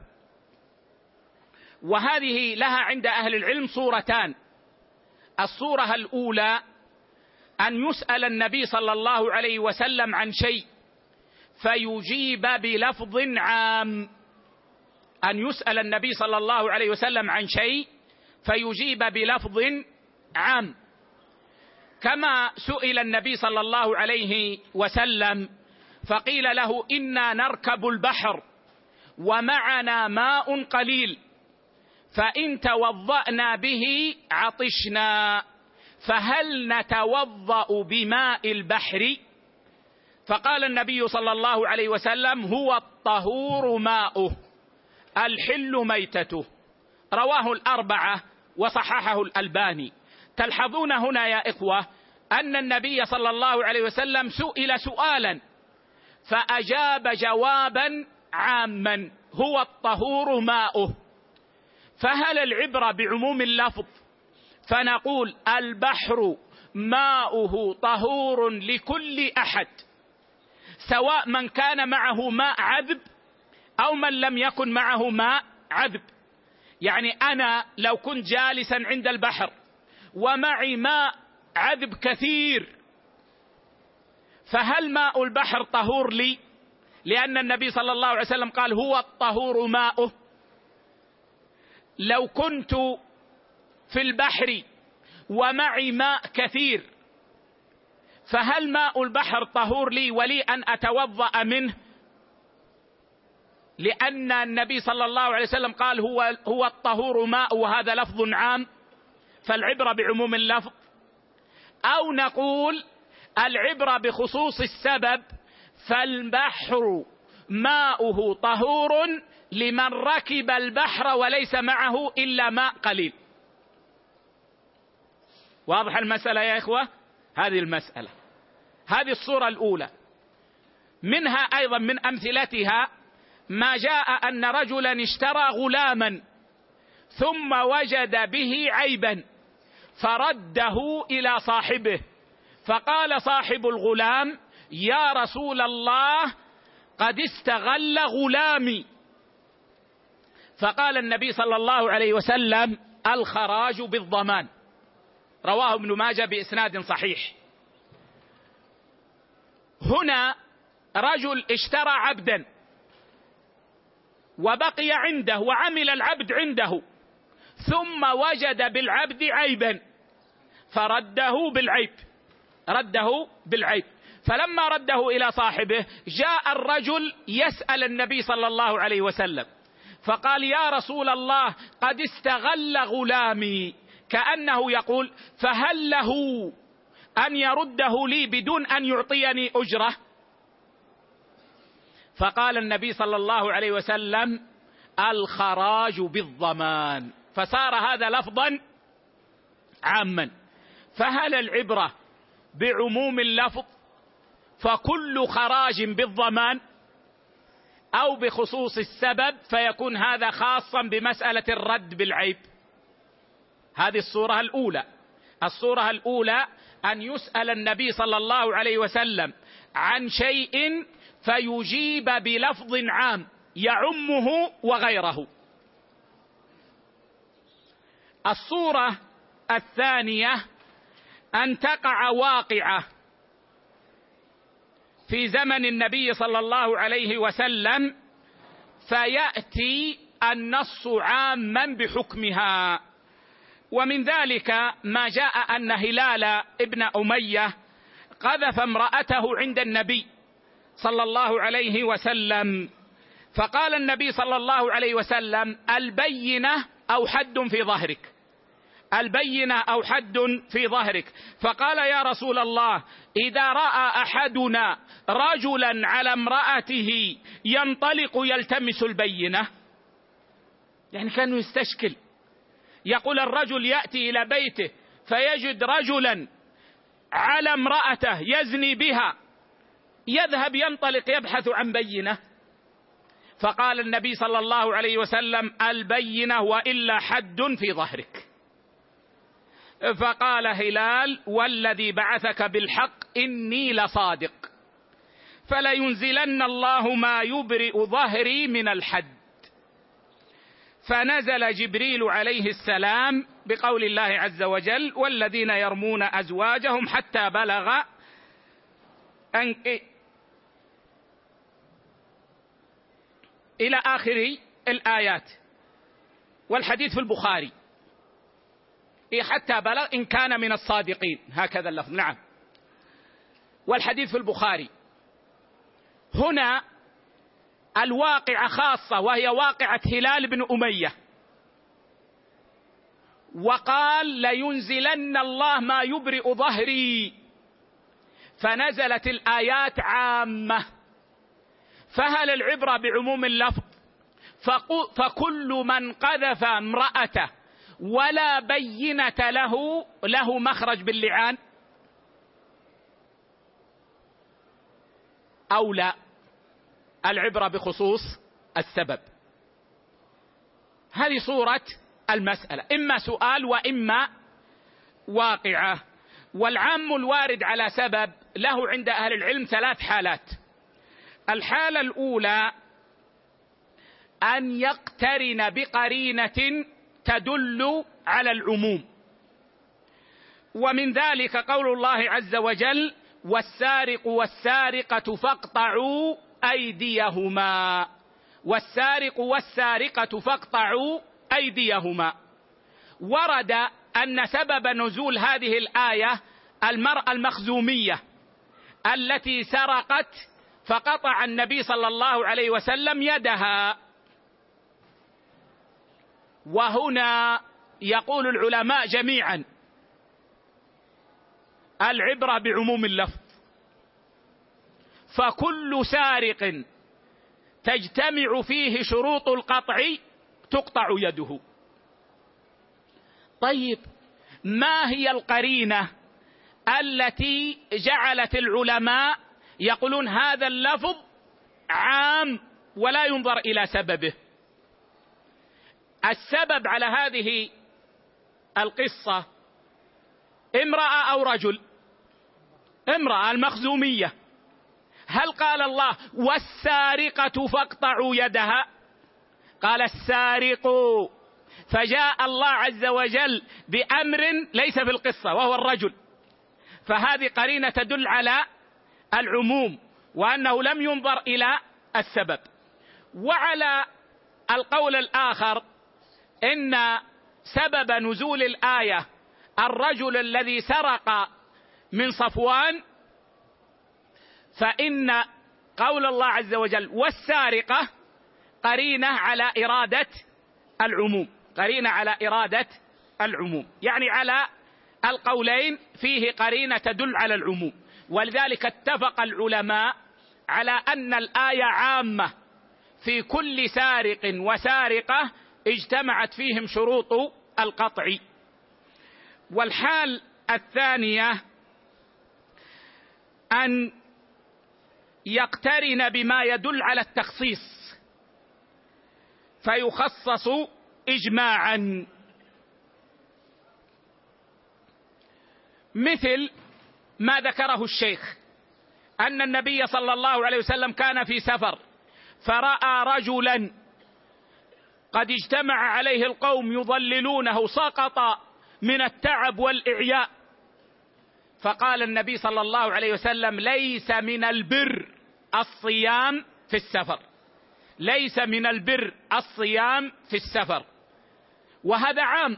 وهذه لها عند أهل العلم صورتان. الصورة الأولى أن يسأل النبي صلى الله عليه وسلم عن شيء فيجيب بلفظ عام، أن يسأل النبي صلى الله عليه وسلم عن شيء فيجيب بلفظ عام، كما سئل النبي صلى الله عليه وسلم فقيل له: إنا نركب البحر ومعنا ماء قليل، فإن توضأنا به عطشنا، فهل نتوضأ بماء البحر؟ فقال النبي صلى الله عليه وسلم: هو الطهور ماؤه الحل ميتته. رواه الأربعة وصححه الألباني. تلحظون هنا يا إخوة أن النبي صلى الله عليه وسلم سئل سؤالا فأجاب جوابا عاما: هو الطهور ماؤه. فهل العبرة بعموم اللفظ فنقول البحر ماؤه طهور لكل أحد، سواء من كان معه ماء عذب أو من لم يكن معه ماء عذب؟ يعني أنا لو كنت جالسا عند البحر ومعي ماء عذب كثير، فهل ماء البحر طهور لي؟ لأن النبي صلى الله عليه وسلم قال: هو الطهور ماؤه. لو كنت في البحر ومعي ماء كثير، فهل ماء البحر طهور لي ولي أن أتوضأ منه؟ لأن النبي صلى الله عليه وسلم قال: هو الطهور ماء، وهذا لفظ عام، فالعبرة بعموم اللفظ. أو نقول العبرة بخصوص السبب، فالبحر ماؤه طهور لمن ركب البحر وليس معه إلا ماء قليل. واضح المسألة يا إخوة؟ هذه المسألة، هذه الصورة الأولى. منها أيضا من أمثلتها ما جاء أن رجلا اشترى غلاما ثم وجد به عيبا فرده إلى صاحبه، فقال صاحب الغلام: يا رسول الله قد استغل غلامي. فقال النبي صلى الله عليه وسلم: الخراج بالضمان. رواه ابن ماجه بإسناد صحيح. هنا رجل اشترى عبدا وبقي عنده وعمل العبد عنده، ثم وجد بالعبد عيبا فرده بالعيب. فلما رده إلى صاحبه جاء الرجل يسأل النبي صلى الله عليه وسلم فقال: يا رسول الله قد استغل غلامي، كأنه يقول: فهل له أن يرده لي بدون أن يعطيني أجرة؟ فقال النبي صلى الله عليه وسلم: الخراج بالضمان. فصار هذا لفظا عاما. فهل العبرة بعموم اللفظ فكل خراج بالضمان، أو بخصوص السبب فيكون هذا خاصا بمسألة الرد بالعيب؟ هذه الصورة الأولى. الصورة الأولى أن يسأل النبي صلى الله عليه وسلم عن شيء فيجيب بلفظ عام يعمه وغيره. الصورة الثانية أن تقع واقعة في زمن النبي صلى الله عليه وسلم فيأتي النص عاما بحكمها. ومن ذلك ما جاء أن هلال ابن أمية قذف امرأته عند النبي صلى الله عليه وسلم، فقال النبي صلى الله عليه وسلم: البينة أو حد في ظهرك، البينة أو حد في ظهرك. فقال: يا رسول الله إذا رأى أحدنا رجلا على امرأته ينطلق يلتمس البينة، يعني كان يستشكل، يقول الرجل يأتي إلى بيته فيجد رجلا على امرأته يزني بها، يذهب ينطلق يبحث عن بينة. فقال النبي صلى الله عليه وسلم: البينة وإلا حد في ظهرك. فقال هلال: والذي بعثك بالحق إني لصادق، فلينزلن الله ما يبرئ ظهري من الحد. فنزل جبريل عليه السلام بقول الله عز وجل: والذين يرمون أزواجهم حتى بلغ إلى آخر الآيات. والحديث في البخاري حتى بلغ إن كان من الصادقين، هكذا اللفظ. نعم، والحديث في البخاري. هنا الواقعة خاصة وهي واقعة هلال بن أمية، وقال: لينزلن الله ما يبرئ ظهري، فنزلت الآيات عامة. فهل العبرة بعموم اللفظ؟ فكل من قذف امرأته ولا بينة له مخرج باللعان أو لا؟ العبرة بخصوص السبب. هذه صورة المسألة، إما سؤال وإما واقعة. والعام الوارد على سبب له عند أهل العلم 3 حالات. الحالة الأولى أن يقترن بقرينة تدل على العموم، ومن ذلك قول الله عز وجل: والسارق والسارقة فاقطعوا أيديهما، والسارق والسارقة فاقطعوا أيديهما. ورد أن سبب نزول هذه الآية المرأة المخزومية التي سرقت فقطع النبي صلى الله عليه وسلم يدها. وهنا يقول العلماء جميعا: العبرة بعموم اللفظ، فكل سارق تجتمع فيه شروط القطع تقطع يده. طيب، ما هي القرينة التي جعلت العلماء يقولون هذا اللفظ عام ولا ينظر إلى سببه؟ السبب على هذه القصة امرأة أو رجل؟ امرأة المخزومية، هل قال الله والسارقة فاقطعوا يدها؟ قال السارق، فجاء الله عز وجل بأمر ليس في القصة وهو الرجل، فهذه قرينة تدل على العموم وأنه لم ينظر إلى السبب. وعلى القول الآخر إن سبب نزول الآية الرجل الذي سرق من صفوان، فإن قول الله عز وجل والسارقة قرينة على إرادة العموم، قرينة على إرادة العموم، يعني على القولين فيه قرينة تدل على العموم. ولذلك اتفق العلماء على أن الآية عامة في كل سارق وسارقة اجتمعت فيهم شروط القطع. والحال الثانية أن يقترن بما يدل على التخصيص فيخصص إجماعا، مثل ما ذكره الشيخ أن النبي صلى الله عليه وسلم كان في سفر فرأى رجلا قد اجتمع عليه القوم يضللونه، سقط من التعب والإعياء، فقال النبي صلى الله عليه وسلم ليس من البر الصيام في السفر، ليس من البر الصيام في السفر. وهذا عام،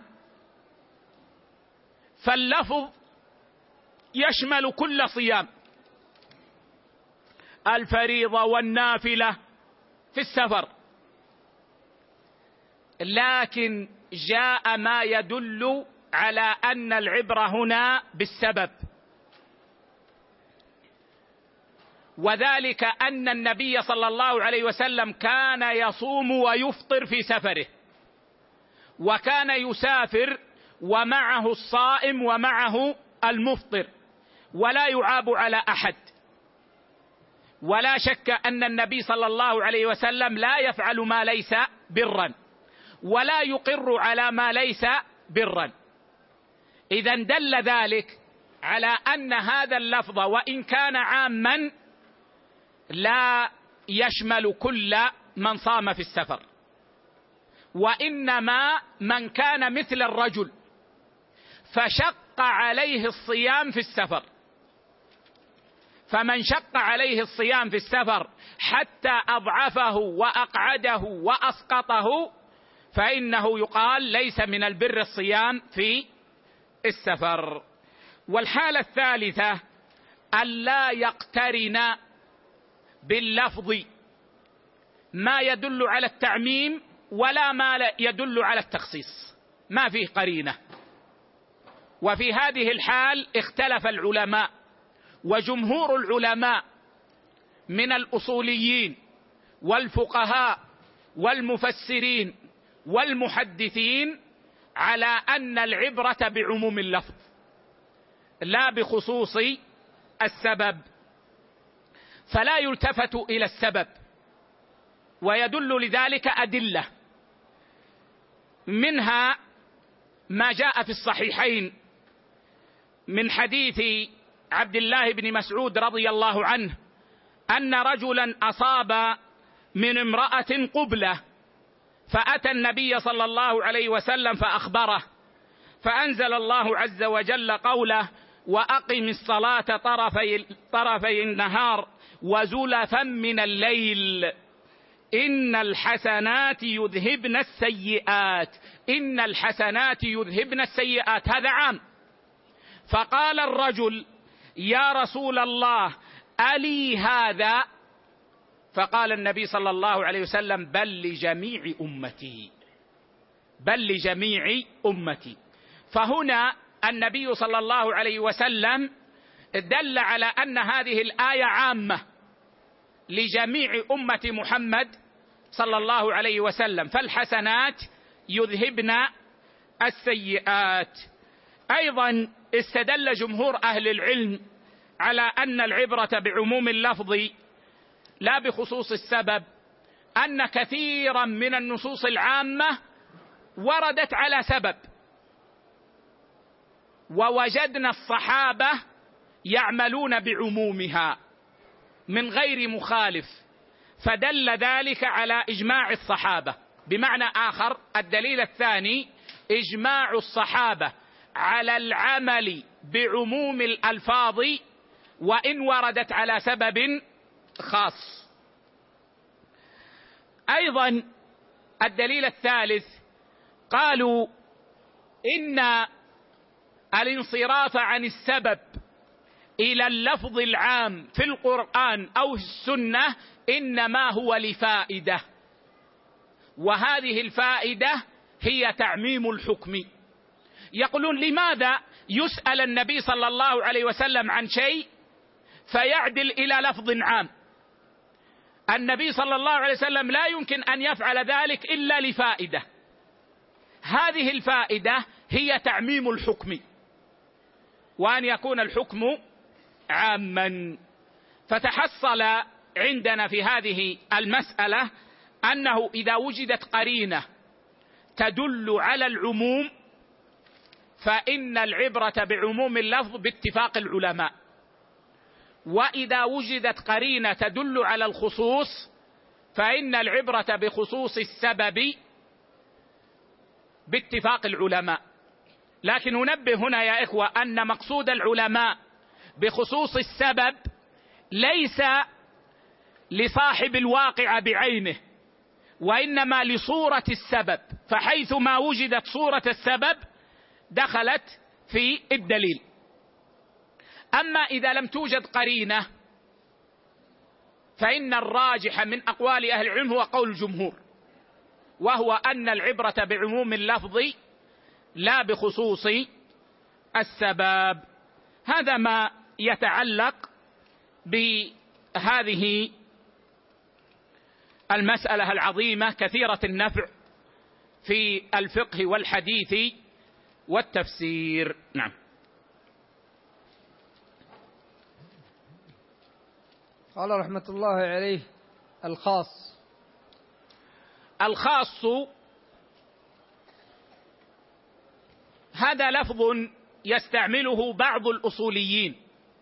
فاللفظ يشمل كل صيام، الفريضة والنافلة في السفر، لكن جاء ما يدل على أن العبرة هنا بالسبب، وذلك أن النبي صلى الله عليه وسلم كان يصوم ويفطر في سفره، وكان يسافر ومعه الصائم ومعه المفطر، ولا يعاب على أحد. ولا شك أن النبي صلى الله عليه وسلم لا يفعل ما ليس برا، ولا يقر على ما ليس برا. إذن دل ذلك على أن هذا اللفظ وإن كان عاما لا يشمل كل من صام في السفر، وإنما من كان مثل الرجل فشق عليه الصيام في السفر، فمن شق عليه الصيام في السفر حتى أضعفه وأقعده وأسقطه فإنه يقال ليس من البر الصيام في السفر. والحالة الثالثة ألا يقترن باللفظ ما يدل على التعميم ولا ما يدل على التخصيص، ما فيه قرينة. وفي هذه الحال اختلف العلماء، وجمهور العلماء من الأصوليين والفقهاء والمفسرين والمحدثين على أن العبرة بعموم اللفظ لا بخصوص السبب، فلا يلتفت إلى السبب. ويدل لذلك أدلة، منها ما جاء في الصحيحين من حديث عبد الله بن مسعود رضي الله عنه أن رجلا أصاب من امرأة قبلة، فأتى النبي صلى الله عليه وسلم فأخبره، فأنزل الله عز وجل قوله وأقم الصلاة طرفي النهار وزلفا من الليل إن الحسنات يذهبن السيئات، إن الحسنات يذهبن السيئات، هذا عام. فقال الرجل يا رسول الله ألي هذا؟ فقال النبي صلى الله عليه وسلم بل لجميع أمتي، بل لجميع أمتي. فهنا النبي صلى الله عليه وسلم دل على أن هذه الآية عامة لجميع أمة محمد صلى الله عليه وسلم، فالحسنات يذهبن السيئات. أيضا استدل جمهور أهل العلم على أن العبرة بعموم اللفظ لا بخصوص السبب، أن كثيرا من النصوص العامة وردت على سبب، ووجدنا الصحابة يعملون بعمومها من غير مخالف، فدل ذلك على إجماع الصحابة. بمعنى آخر، الدليل الثاني إجماع الصحابة على العمل بعموم الألفاظ وإن وردت على سبب خاص. أيضا الدليل الثالث، قالوا إن الانصراف عن السبب إلى اللفظ العام في القرآن أو السنة إنما هو لفائدة، وهذه الفائدة هي تعميم الحكم. يقولون لماذا يسأل النبي صلى الله عليه وسلم عن شيء فيعدل إلى لفظ عام؟ النبي صلى الله عليه وسلم لا يمكن أن يفعل ذلك إلا لفائدة، هذه الفائدة هي تعميم الحكم، وأن يكون الحكم عاما. فتحصل عندنا في هذه المسألة أنه إذا وجدت قرينة تدل على العموم فإن العبرة بعموم اللفظ باتفاق العلماء، وإذا وجدت قرينة تدل على الخصوص فإن العبرة بخصوص السبب باتفاق العلماء. لكن ننبه هنا يا إخوة أن مقصود العلماء بخصوص السبب ليس لصاحب الواقع بعينه، وإنما لصورة السبب، فحيثما وجدت صورة السبب دخلت في الدليل. أما إذا لم توجد قرينة فإن الراجح من أقوال أهل العلم هو قول الجمهور، وهو أن العبرة بعموم اللفظ لا بخصوص السبب. هذا ما يتعلق بهذه المسألة العظيمة كثيرة النفع في الفقه والحديث والتفسير. نعم. قال رحمة الله عليه: الخاص. الخاص هذا لفظ يستعمله بعض الأصوليين،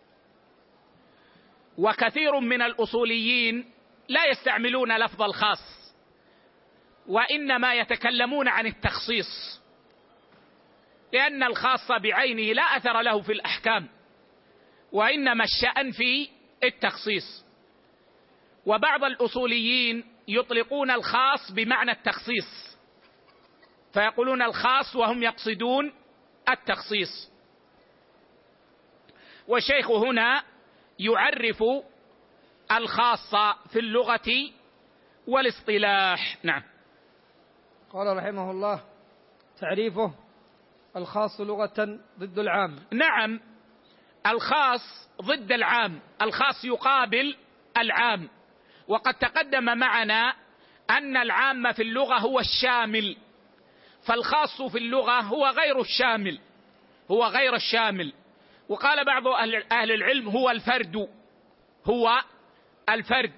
وكثير من الأصوليين لا يستعملون لفظ الخاص، وإنما يتكلمون عن التخصيص، لأن الخاص بعينه لا أثر له في الأحكام، وإنما الشأن في التخصيص. وبعض الأصوليين يطلقون الخاص بمعنى التخصيص، فيقولون الخاص وهم يقصدون التخصيص. والشيخ هنا يعرف الخاص في اللغة والاصطلاح. نعم. قال رحمه الله: تعريفه: الخاص لغة ضد العام. نعم، الخاص ضد العام، الخاص يقابل العام. وقد تقدم معنا أن العام في اللغة هو الشامل، فالخاص في اللغة هو غير الشامل، هو غير الشامل. وقال بعض أهل العلم هو الفرد، هو الفرد،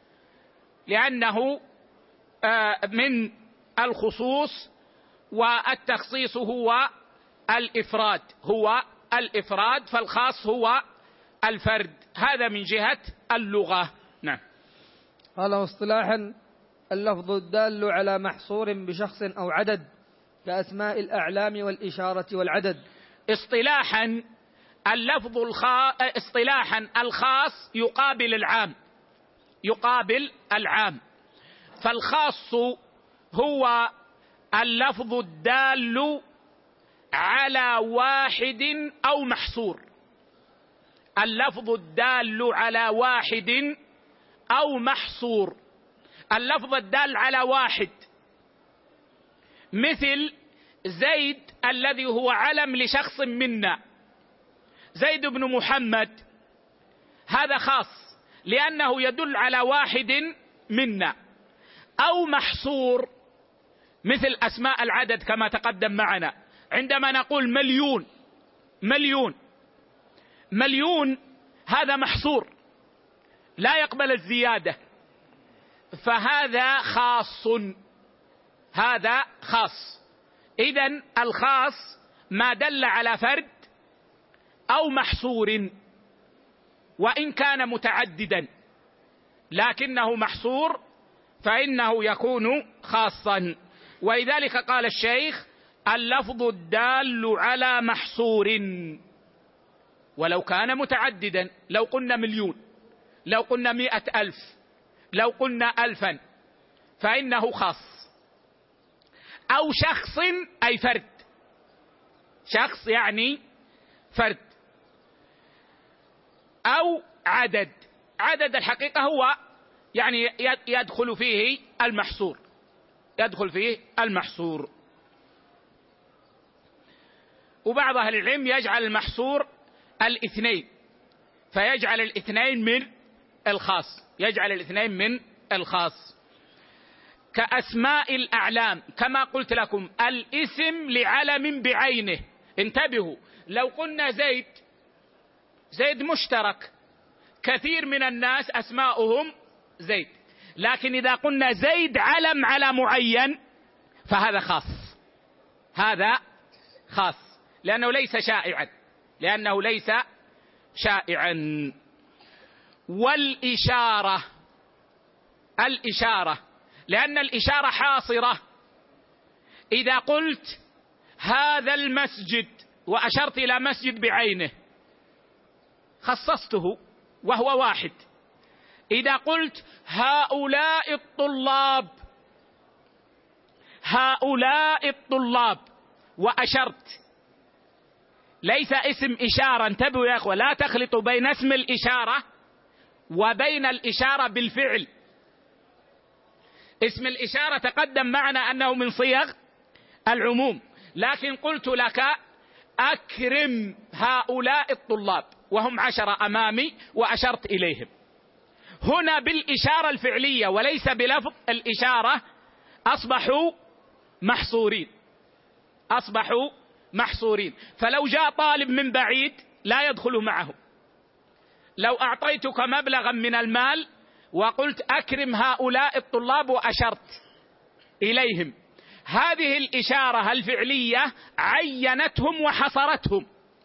لأنه من الخصوص، والتخصيص هو الإفراد، هو الإفراد، فالخاص هو الفرد. هذا من جهة اللغة. نعم. قال: واصطلاحا: اللفظ الدال على محصور بشخص أو عدد كأسماء الأعلام والإشارة والعدد. اصطلاحا اللفظ اصطلاحا الخاص يقابل العام، يقابل العام. فالخاص هو اللفظ الدال على واحد أو محصور، اللفظ الدال على واحد أو محصور. اللفظ الدال على واحد مثل زيد الذي هو علم لشخص منا، زيد بن محمد، هذا خاص لأنه يدل على واحد منا. أو محصور مثل أسماء العدد كما تقدم معنا، عندما نقول مليون، مليون، مليون هذا محصور لا يقبل الزيادة، فهذا خاص، هذا خاص. إذن الخاص ما دل على فرد أو محصور. وإن كان متعددا لكنه محصور فإنه يكون خاصا. ولذلك قال الشيخ: اللفظ الدال على محصور. ولو كان متعددا، لو قلنا 1,000,000، لو قلنا 100,000، لو قلنا 1000، فإنه خاص. أو شخص أي فرد، شخص يعني فرد. أو عدد، عدد الحقيقة هو يعني يدخل فيه المحصور، يدخل فيه المحصور. وبعض أهل العلم يجعل المحصور 2، فيجعل 2 من الخاص، يجعل 2 من الخاص. كأسماء الأعلام كما قلت لكم، الاسم لعلم بعينه. انتبهوا، لو قلنا زيد، زيد مشترك، كثير من الناس أسماؤهم زيد، لكن إذا قلنا زيد علم على معين فهذا خاص، هذا خاص، لأنه ليس شائعا، لأنه ليس شائعا. والإشارة، الإشارة لأن الإشارة حاصرة. إذا قلت هذا المسجد وأشرت إلى مسجد بعينه خصصته وهو واحد. إذا قلت هؤلاء الطلاب، هؤلاء الطلاب وأشرت، ليس اسم إشارة. انتبهوا يا أخوة، لا تخلطوا بين اسم الإشارة وبين الإشارة بالفعل. اسم الإشارة تقدم معنا أنه من صيغ العموم، لكن قلت لك أكرم هؤلاء الطلاب وهم 10 أمامي وأشرت إليهم. هنا بالإشارة الفعلية وليس بلفظ الإشارة أصبحوا محصورين، أصبحوا محصورين. فلو جاء طالب من بعيد لا يدخل معهم. لو أعطيتك مبلغا من المال وقلت أكرم هؤلاء الطلاب وأشرت إليهم، هذه الإشارة الفعلية عينتهم وحصرتهم.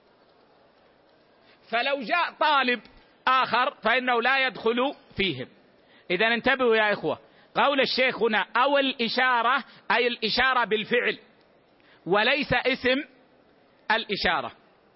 فلو جاء طالب آخر فإنه لا يدخل فيهم. إذن انتبهوا يا إخوة، قول الشيخ هنا أو الإشارة أي الإشارة بالفعل وليس اسم الإشارة،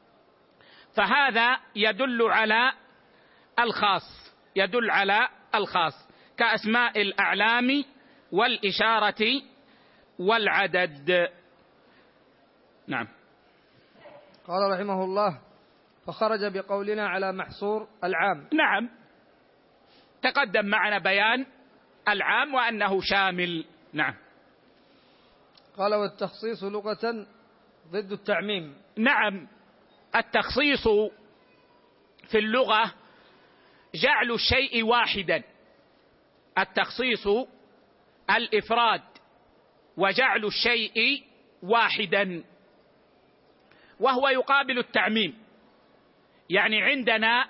فهذا يدل على الخاص، يدل على الخاص، كأسماء الأعلام والإشارة والعدد. نعم. قال رحمه الله: فخرج بقولنا على محصور العام. نعم، تقدم معنا بيان العام وأنه شامل. نعم. قال: والتخصيص لغة ضد التعميم. نعم، التخصيص في اللغة جعل الشيء واحدا، التخصيص الإفراد وجعل الشيء واحدا، وهو يقابل التعميم. يعني عندنا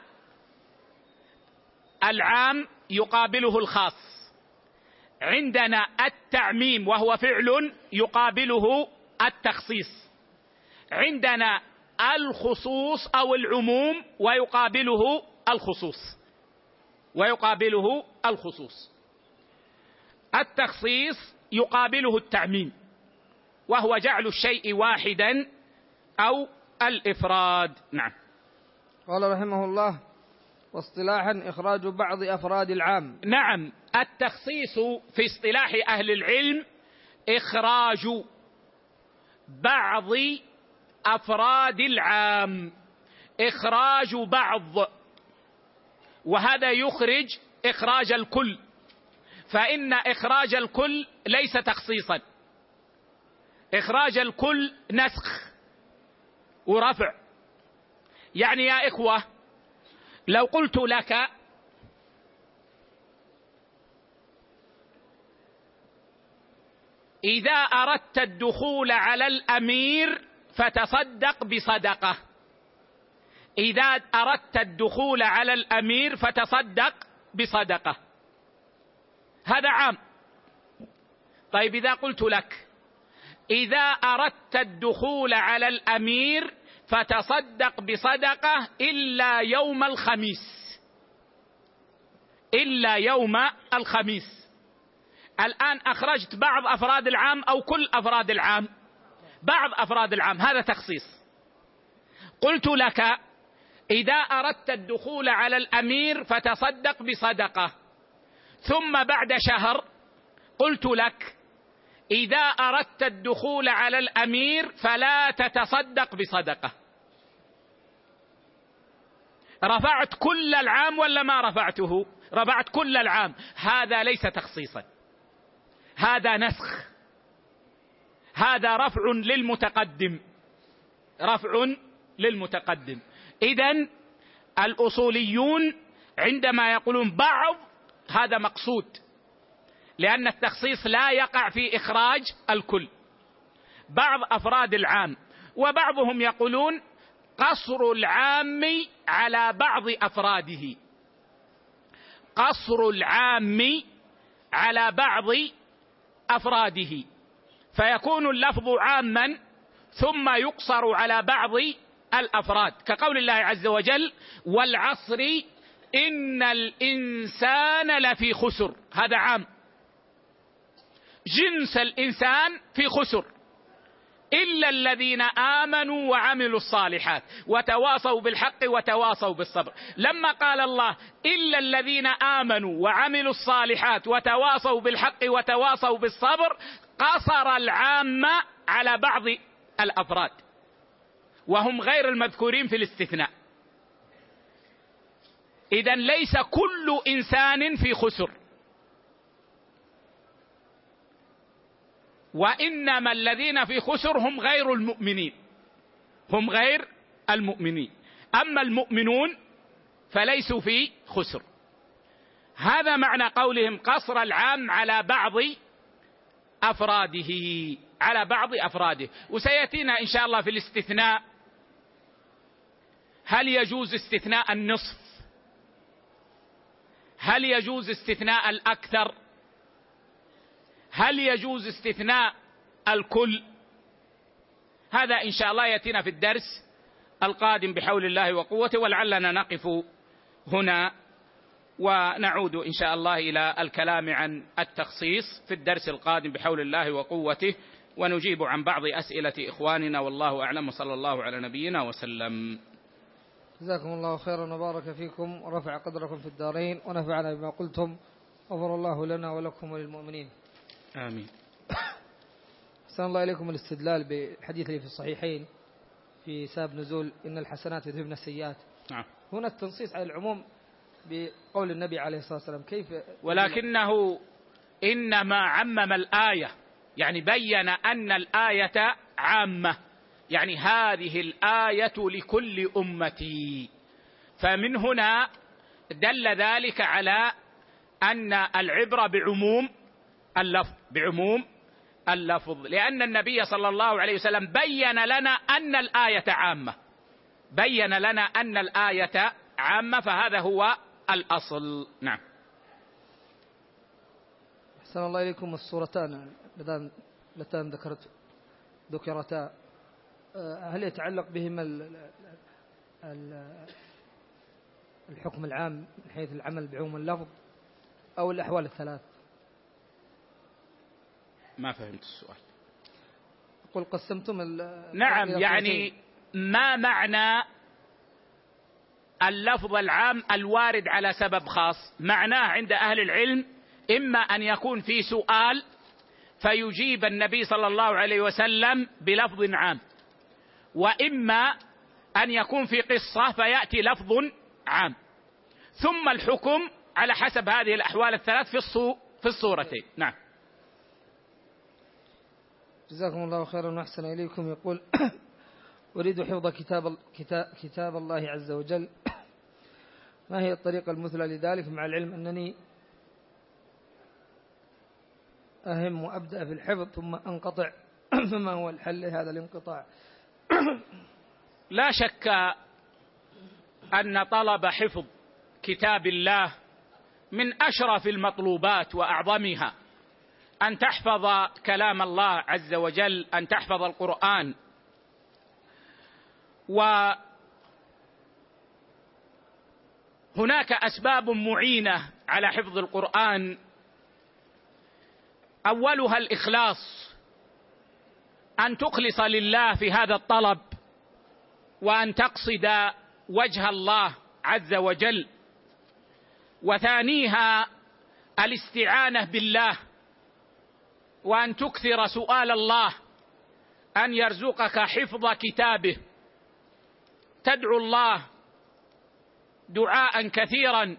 العام يقابله الخاص، عندنا التعميم وهو فعل يقابله التخصيص، عندنا الخصوص أو العموم ويقابله الخصوص، ويقابله الخصوص. التخصيص يقابله التعميم وهو جعل الشيء واحدا أو الإفراد. نعم. قال رحمه الله: واصطلاحا إخراج بعض أفراد العام. نعم، التخصيص في اصطلاح أهل العلم إخراج بعض أفراد العام، إخراج بعض، وهذا يخرج إخراج الكل، فإن إخراج الكل ليس تخصيصا، إخراج الكل نسخ ورفع. يعني يا إخوة، لو قلت لك إذا أردت الدخول على الأمير فتصدق بصدقة، إذا أردت الدخول على الأمير فتصدق بصدقة، هذا عام. طيب إذا قلت لك إذا أردت الدخول على الأمير فتصدق بصدقة إلا يوم الخميس، إلا يوم الخميس. الآن أخرجت بعض أفراد العام أو كل أفراد العام؟ بعض أفراد العام، هذا تخصيص. قلت لك إذا أردت الدخول على الأمير فتصدق بصدقة، ثم بعد شهر قلت لك إذا أردت الدخول على الأمير فلا تتصدق بصدقة. رفعت كل العام ولا ما رفعته؟ رفعت كل العام. هذا ليس تخصيصا، هذا نسخ، هذا رفع للمتقدم، رفع للمتقدم. إذن الأصوليون عندما يقولون بعض هذا مقصود، لأن التخصيص لا يقع في إخراج الكل، بعض أفراد العام. وبعضهم يقولون قصر العام على بعض أفراده، قصر العام على بعض أفراده، فيكون اللفظ عاما ثم يقصر على بعض الأفراد، كقول الله عز وجل والعصر إن الإنسان لفي خسر، هذا عام، جنس الإنسان في خسر إلا الذين آمنوا وعملوا الصالحات وتواصوا بالحق وتواصوا بالصبر. لما قال الله إلا الذين آمنوا وعملوا الصالحات وتواصوا بالحق وتواصوا بالصبر، قصر العام على بعض الأفراد وهم غير المذكورين في الاستثناء. إذن ليس كل إنسان في خسر، وإنما الذين في خسر هم غير المؤمنين، هم غير المؤمنين، أما المؤمنون فليسوا في خسر. هذا معنى قولهم قصر العام على بعض أفراده، على بعض أفراده. وسيأتينا إن شاء الله في الاستثناء، هل يجوز استثناء النصف؟ هل يجوز استثناء الأكثر؟ هل يجوز استثناء الكل؟ هذا إن شاء الله يأتينا في الدرس القادم بحول الله وقوته، ولعلنا نقف هنا ونعود إن شاء الله إلى الكلام عن التخصيص في الدرس القادم بحول الله وقوته، ونجيب عن بعض أسئلة إخواننا، والله أعلم، وصلى الله على نبينا وسلم. جزاكم الله خيرا وبارك فيكم ورفع قدركم في الدارين ونفعنا بما قلتم، غفر الله لنا ولكم وللمؤمنين. آمين. أحسن الله إليكم الاستدلال بالحديث اللي في الصحيحين في سبب نزول إن الحسنات يذهبن السيئات. نعم. هنا التنصيص على العموم بقول النبي عليه الصلاة والسلام، كيف؟ ولكنه إنما عمم الآية، يعني بين أن الآية عامة، يعني هذه الآية لكل أمتي، فمن هنا دل ذلك على أن العبرة بعموم اللفظ، بعموم اللفظ، لأن النبي صلى الله عليه وسلم بين لنا أن الآية عامة، بين لنا أن الآية عامة، فهذا هو الأصل. نعم. أحسن الله إليكم الصورتان اللتان ذكرتا، هل يتعلق بهما الحكم العام من حيث العمل بعموم اللفظ أو الأحوال الثلاث؟ ما فهمت السؤال. قل قسمتم نعم، يعني ما معنى اللفظ العام الوارد على سبب خاص؟ معناه عند أهل العلم إما أن يكون في سؤال فيجيب النبي صلى الله عليه وسلم بلفظ عام، وإما أن يكون في قصة فيأتي لفظ عام، ثم الحكم على حسب هذه الأحوال الثلاث في الصورتين. نعم. جزاكم الله خيرا وأحسن إليكم. يقول أريد حفظ كتاب الله عز وجل، ما هي الطريقة المثلى لذلك، مع العلم أنني أهم وأبدأ في الحفظ ثم أنقطع، فما هو الحل لهذا الانقطاع؟ لا شك أن طلب حفظ كتاب الله من أشرف المطلوبات وأعظمها، أن تحفظ كلام الله عز وجل، أن تحفظ القرآن. وهناك أسباب معينة على حفظ القرآن أولها الإخلاص، أن تخلص لله في هذا الطلب، وأن تقصد وجه الله عز وجل. وثانيها الاستعانة بالله، وأن تكثر سؤال الله أن يرزقك حفظ كتابه، تدعو الله دعاء كثيرا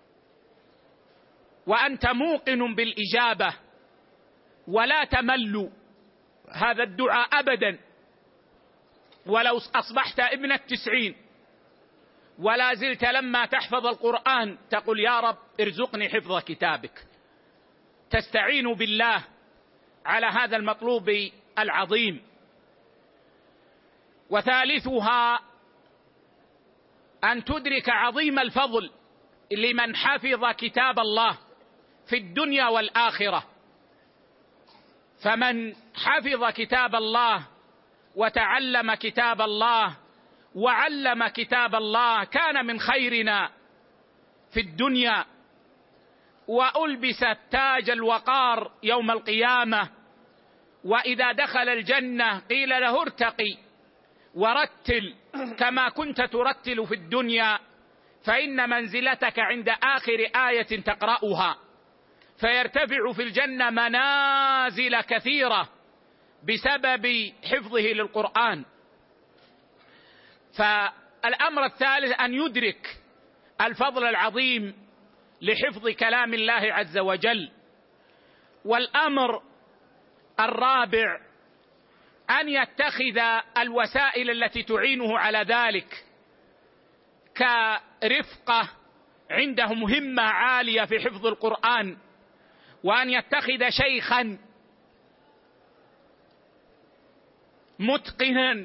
وأنت موقن بالإجابة، ولا تمل هذا الدعاء أبدا. ولو أصبحت ابن 90 ولا زلت لما تحفظ القرآن تقول يا رب ارزقني حفظ كتابك، تستعين بالله على هذا المطلوب العظيم. وثالثها أن تدرك عظيم الفضل لمن حفظ كتاب الله في الدنيا والآخرة. فمن حفظ كتاب الله وتعلم كتاب الله وعلم كتاب الله كان من خيرنا في الدنيا، وألبس تاج الوقار يوم القيامة، وإذا دخل الجنة قيل له ارتقي ورتل كما كنت ترتل في الدنيا، فإن منزلتك عند آخر آية تقرأها، فيرتفع في الجنة منازل كثيرة بسبب حفظه للقرآن. فالأمر الثالث أن يدرك الفضل العظيم لحفظ كلام الله عز وجل. والأمر الرابع أن يتخذ الوسائل التي تعينه على ذلك، كرفقة عندهم همة عالية في حفظ القرآن، وأن يتخذ شيخا متقنا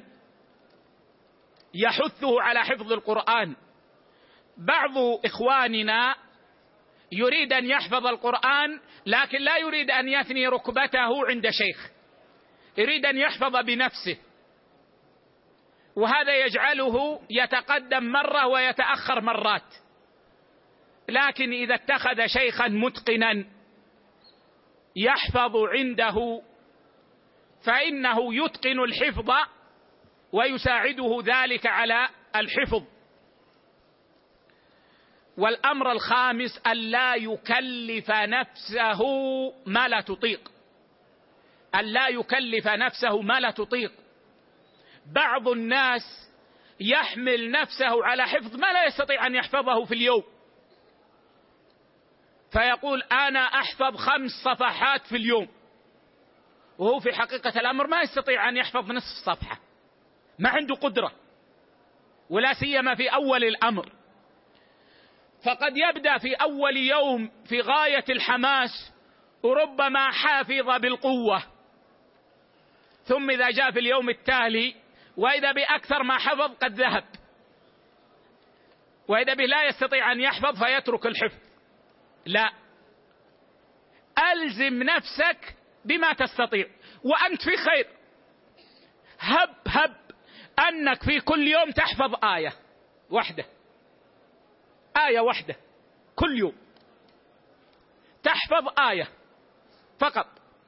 يحثه على حفظ القرآن. بعض إخواننا يريد أن يحفظ القرآن لكن لا يريد أن يثني ركبته عند شيخ، يريد أن يحفظ بنفسه، وهذا يجعله يتقدم مرة ويتأخر مرات. لكن إذا اتخذ شيخا متقنا يحفظ عنده فإنه يتقن الحفظ ويساعده ذلك على الحفظ. والأمر الخامس ألا يكلف نفسه ما لا تطيق، ألا يكلف نفسه ما لا تطيق. بعض الناس يحمل نفسه على حفظ ما لا يستطيع أن يحفظه في اليوم، فيقول أنا أحفظ 5 صفحات في اليوم، وهو في حقيقة الأمر ما يستطيع أن يحفظ نصف صفحة، ما عنده قدرة، ولا سيما في أول الأمر. فقد يبدأ في أول يوم في غاية الحماس وربما حافظ بالقوة، ثم إذا جاء في اليوم التالي وإذا بأكثر ما حفظ قد ذهب، وإذا به لا يستطيع أن يحفظ فيترك الحفظ. لا، ألزم نفسك بما تستطيع وأنت في خير. هب أنك في كل يوم تحفظ آية واحدة، آية واحدة كل يوم، تحفظ آية فقط.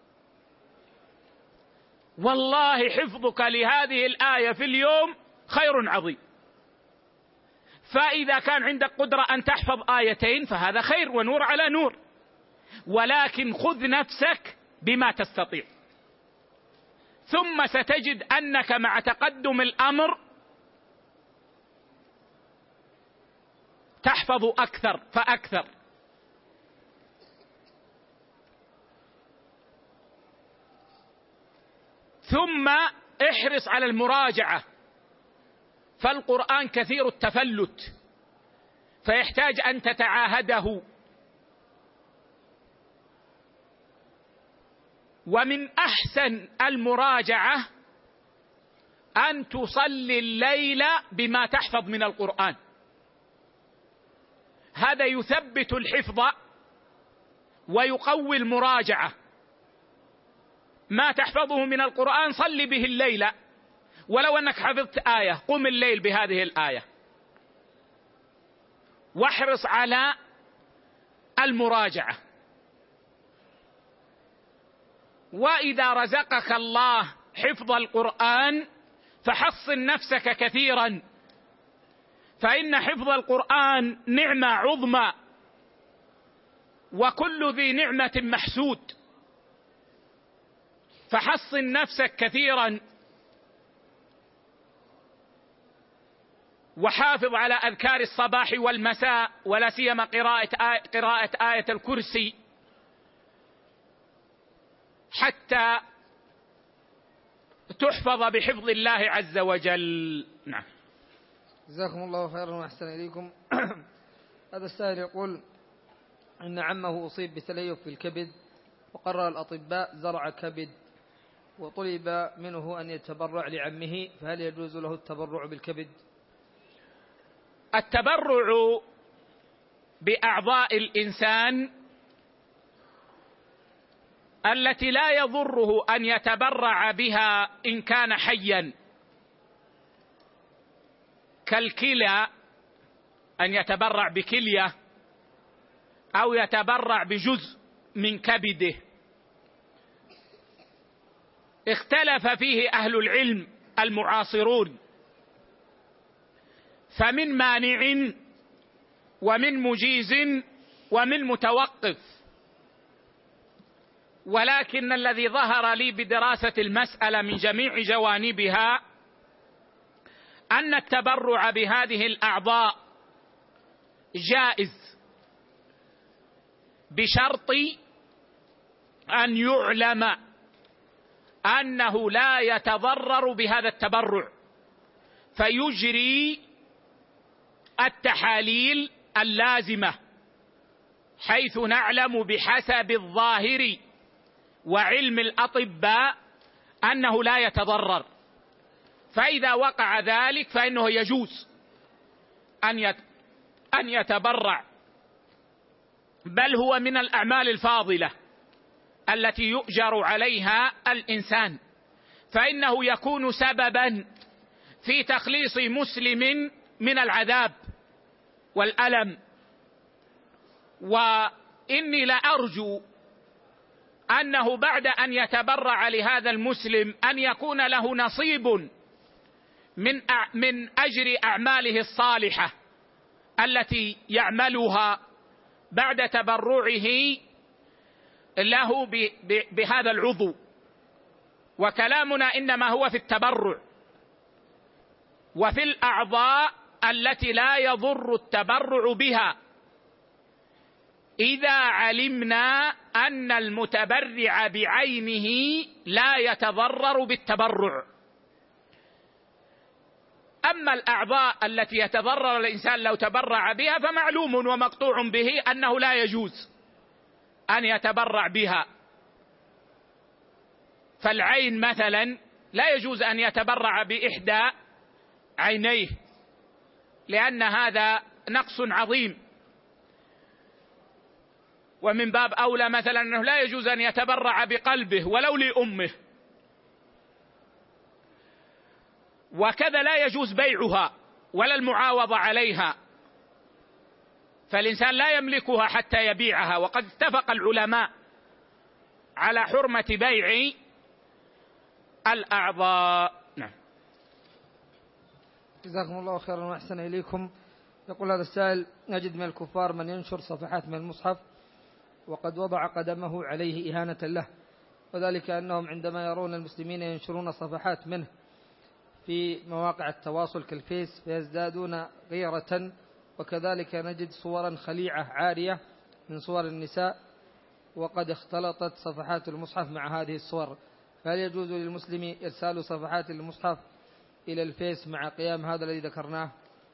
والله حفظك لهذه الآية في اليوم خير عظيم. فإذا كان عندك قدرة أن تحفظ آيتين فهذا خير ونور على نور، ولكن خذ نفسك بما تستطيع، ثم ستجد أنك مع تقدم الأمر تحفظ أكثر فأكثر. ثم احرص على المراجعة، فالقرآن كثير التفلت فيحتاج أن تتعاهده. ومن أحسن المراجعة أن تصلي الليل بما تحفظ من القرآن، هذا يثبت الحفظ ويقوي المراجعة. ما تحفظه من القرآن صلي به الليل، ولو أنك حفظت آية قم الليل بهذه الآية. واحرص على المراجعة. وإذا رزقك الله حفظ القرآن فحصن نفسك كثيرا، فإن حفظ القرآن نعمة عظمى، وكل ذي نعمة محسود، فحصن نفسك كثيرا، وحافظ على أذكار الصباح والمساء، ولا سيما قراءة آية الكرسي، حتى تحفظ بحفظ الله عز وجل. نعم. جزاكم الله خيرا وأحسن إليكم. هذا السائل يقول إن عمه أصيب بتليف في الكبد، وقرر الأطباء زرع كبد، وطلب منه أن يتبرع لعمه، فهل يجوز له التبرع بالكبد؟ التبرع بأعضاء الإنسان التي لا يضره أن يتبرع بها إن كان حيا، كالكلى، أن يتبرع بكلية أو يتبرع بجزء من كبده، اختلف فيه أهل العلم المعاصرون، فمن مانع ومن مجيز ومن متوقف. ولكن الذي ظهر لي بدراسة المسألة من جميع جوانبها أن التبرع بهذه الأعضاء جائز، بشرط أن يعلم أنه لا يتضرر بهذا التبرع، فيجري التحاليل اللازمة، حيث نعلم بحسب الظاهر وعلم الأطباء أنه لا يتضرر. فإذا وقع ذلك فإنه يجوز أن يتبرع، بل هو من الأعمال الفاضلة التي يؤجر عليها الإنسان، فإنه يكون سببا في تخليص مسلم من العذاب والألم. وإني لأرجو أنه بعد أن يتبرع لهذا المسلم أن يكون له نصيب من أجر أعماله الصالحة التي يعملها بعد تبرعه له بهذا العضو. وكلامنا إنما هو في التبرع، وفي الأعضاء التي لا يضر التبرع بها، إذا علمنا أن المتبرع بعينه لا يتضرر بالتبرع. أما الأعضاء التي يتضرر الإنسان لو تبرع بها فمعلوم ومقطوع به أنه لا يجوز أن يتبرع بها. فالعين مثلا لا يجوز أن يتبرع بإحدى عينيه، لأن هذا نقص عظيم. ومن باب أولى مثلا أنه لا يجوز أن يتبرع بقلبه ولو لأمه. وكذا لا يجوز بيعها ولا المعاوضة عليها، فالإنسان لا يملكها حتى يبيعها. وقد اتفق العلماء على حرمة بيع الأعضاء. نعم. جزاكم الله خيرا وأحسن إليكم. يقول هذا السائل: نجد من الكفار من ينشر صفحات من المصحف وقد وضع قدمه عليه إهانة له، وذلك أنهم عندما يرون المسلمين ينشرون صفحات منه في مواقع التواصل كالفيس فيزدادون غيرة. وكذلك نجد صورا خليعة عارية من صور النساء، وقد اختلطت صفحات المصحف مع هذه الصور، فهل يجوز للمسلم إرسال صفحات المصحف إلى الفيس مع قيام هذا الذي ذكرناه؟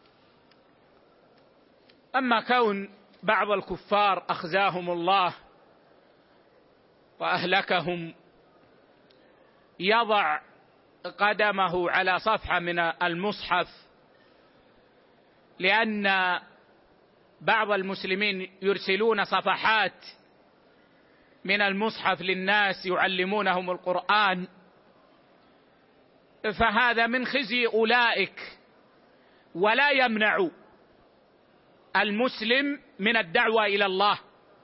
أما كون بعض الكفار أخزاهم الله وأهلكهم يضع قدمه على صفحة من المصحف لأن بعض المسلمين يرسلون صفحات من المصحف للناس يعلمونهم القرآن، فهذا من خزي أولئك، ولا يمنع المسلم من الدعوة إلى الله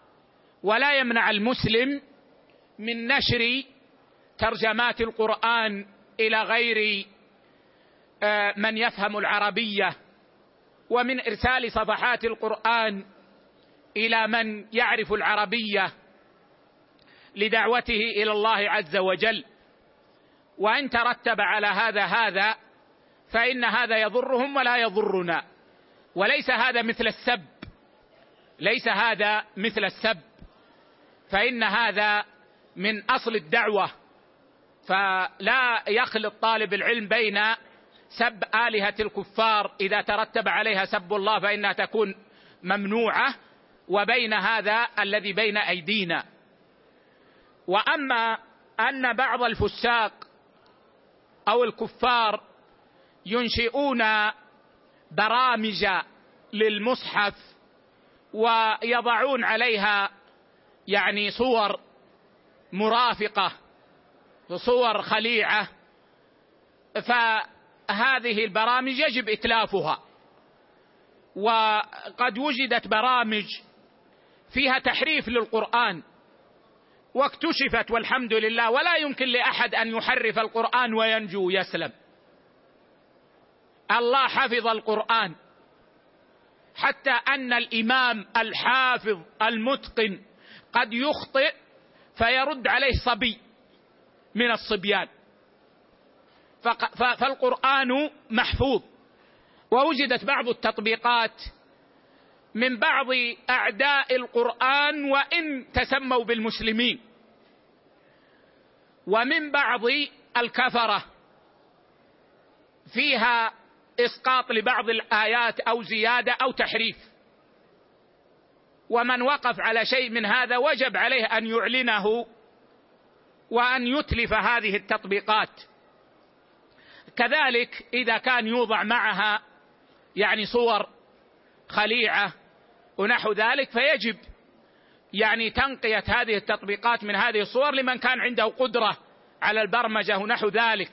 ولا يمنع المسلم من نشر ترجمات القرآن إلى غير من يفهم العربية، ومن إرسال صفحات القرآن إلى من يعرف العربية لدعوته إلى الله عز وجل. وإن ترتب على هذا فإن هذا يضرهم ولا يضرنا، وليس هذا مثل السب، ليس هذا مثل السب، فإن هذا من أصل الدعوة. فلا يخلط طالب العلم بين سب آلهة الكفار إذا ترتب عليها سب الله فإنها تكون ممنوعة، وبين هذا الذي بين أيدينا. وأما أن بعض الفساق أو الكفار ينشئون برامج للمصحف ويضعون عليها يعني صور مرافقة وصور خليعة، فهذه البرامج يجب إتلافها. وقد وجدت برامج فيها تحريف للقرآن واكتشفت والحمد لله، ولا يمكن لأحد أن يحرف القرآن وينجو يسلم. الله حفظ القرآن، حتى أن الإمام الحافظ المتقن قد يخطئ فيرد عليه صبي من الصبيان، فالقرآن محفوظ. ووجدت بعض التطبيقات من بعض أعداء القرآن وإن تسموا بالمسلمين، ومن بعض الكفرة فيها إسقاط لبعض الآيات أو زيادة أو تحريف. ومن وقف على شيء من هذا وجب عليه أن يعلنه وأن يتلف هذه التطبيقات. كذلك إذا كان يوضع معها يعني صور خليعة ونحو ذلك، فيجب يعني تنقية هذه التطبيقات من هذه الصور لمن كان عنده قدرة على البرمجة ونحو ذلك.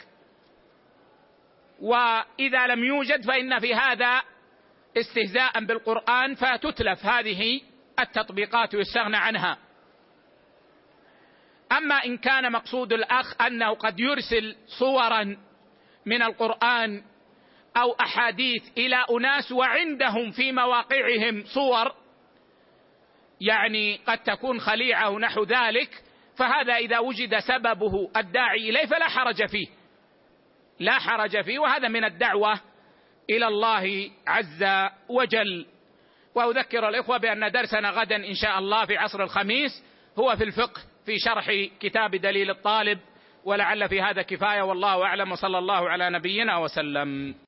وإذا لم يوجد فإن في هذا استهزاء بالقرآن، فتتلف هذه التطبيقات ويستغنى عنها. أما إن كان مقصود الأخ أنه قد يرسل صورا من القرآن أو أحاديث إلى أناس وعندهم في مواقعهم صور يعني قد تكون خليعة ونحو ذلك، فهذا إذا وجد سببه الداعي إليه فلا حرج فيه، لا حرج فيه، وهذا من الدعوة إلى الله عز وجل. وأذكر الإخوة بأن درسنا غدا إن شاء الله في عصر الخميس هو في الفقه في شرح كتاب دليل الطالب، ولعل في هذا كفاية، والله أعلم، وصلى الله على نبينا وسلم.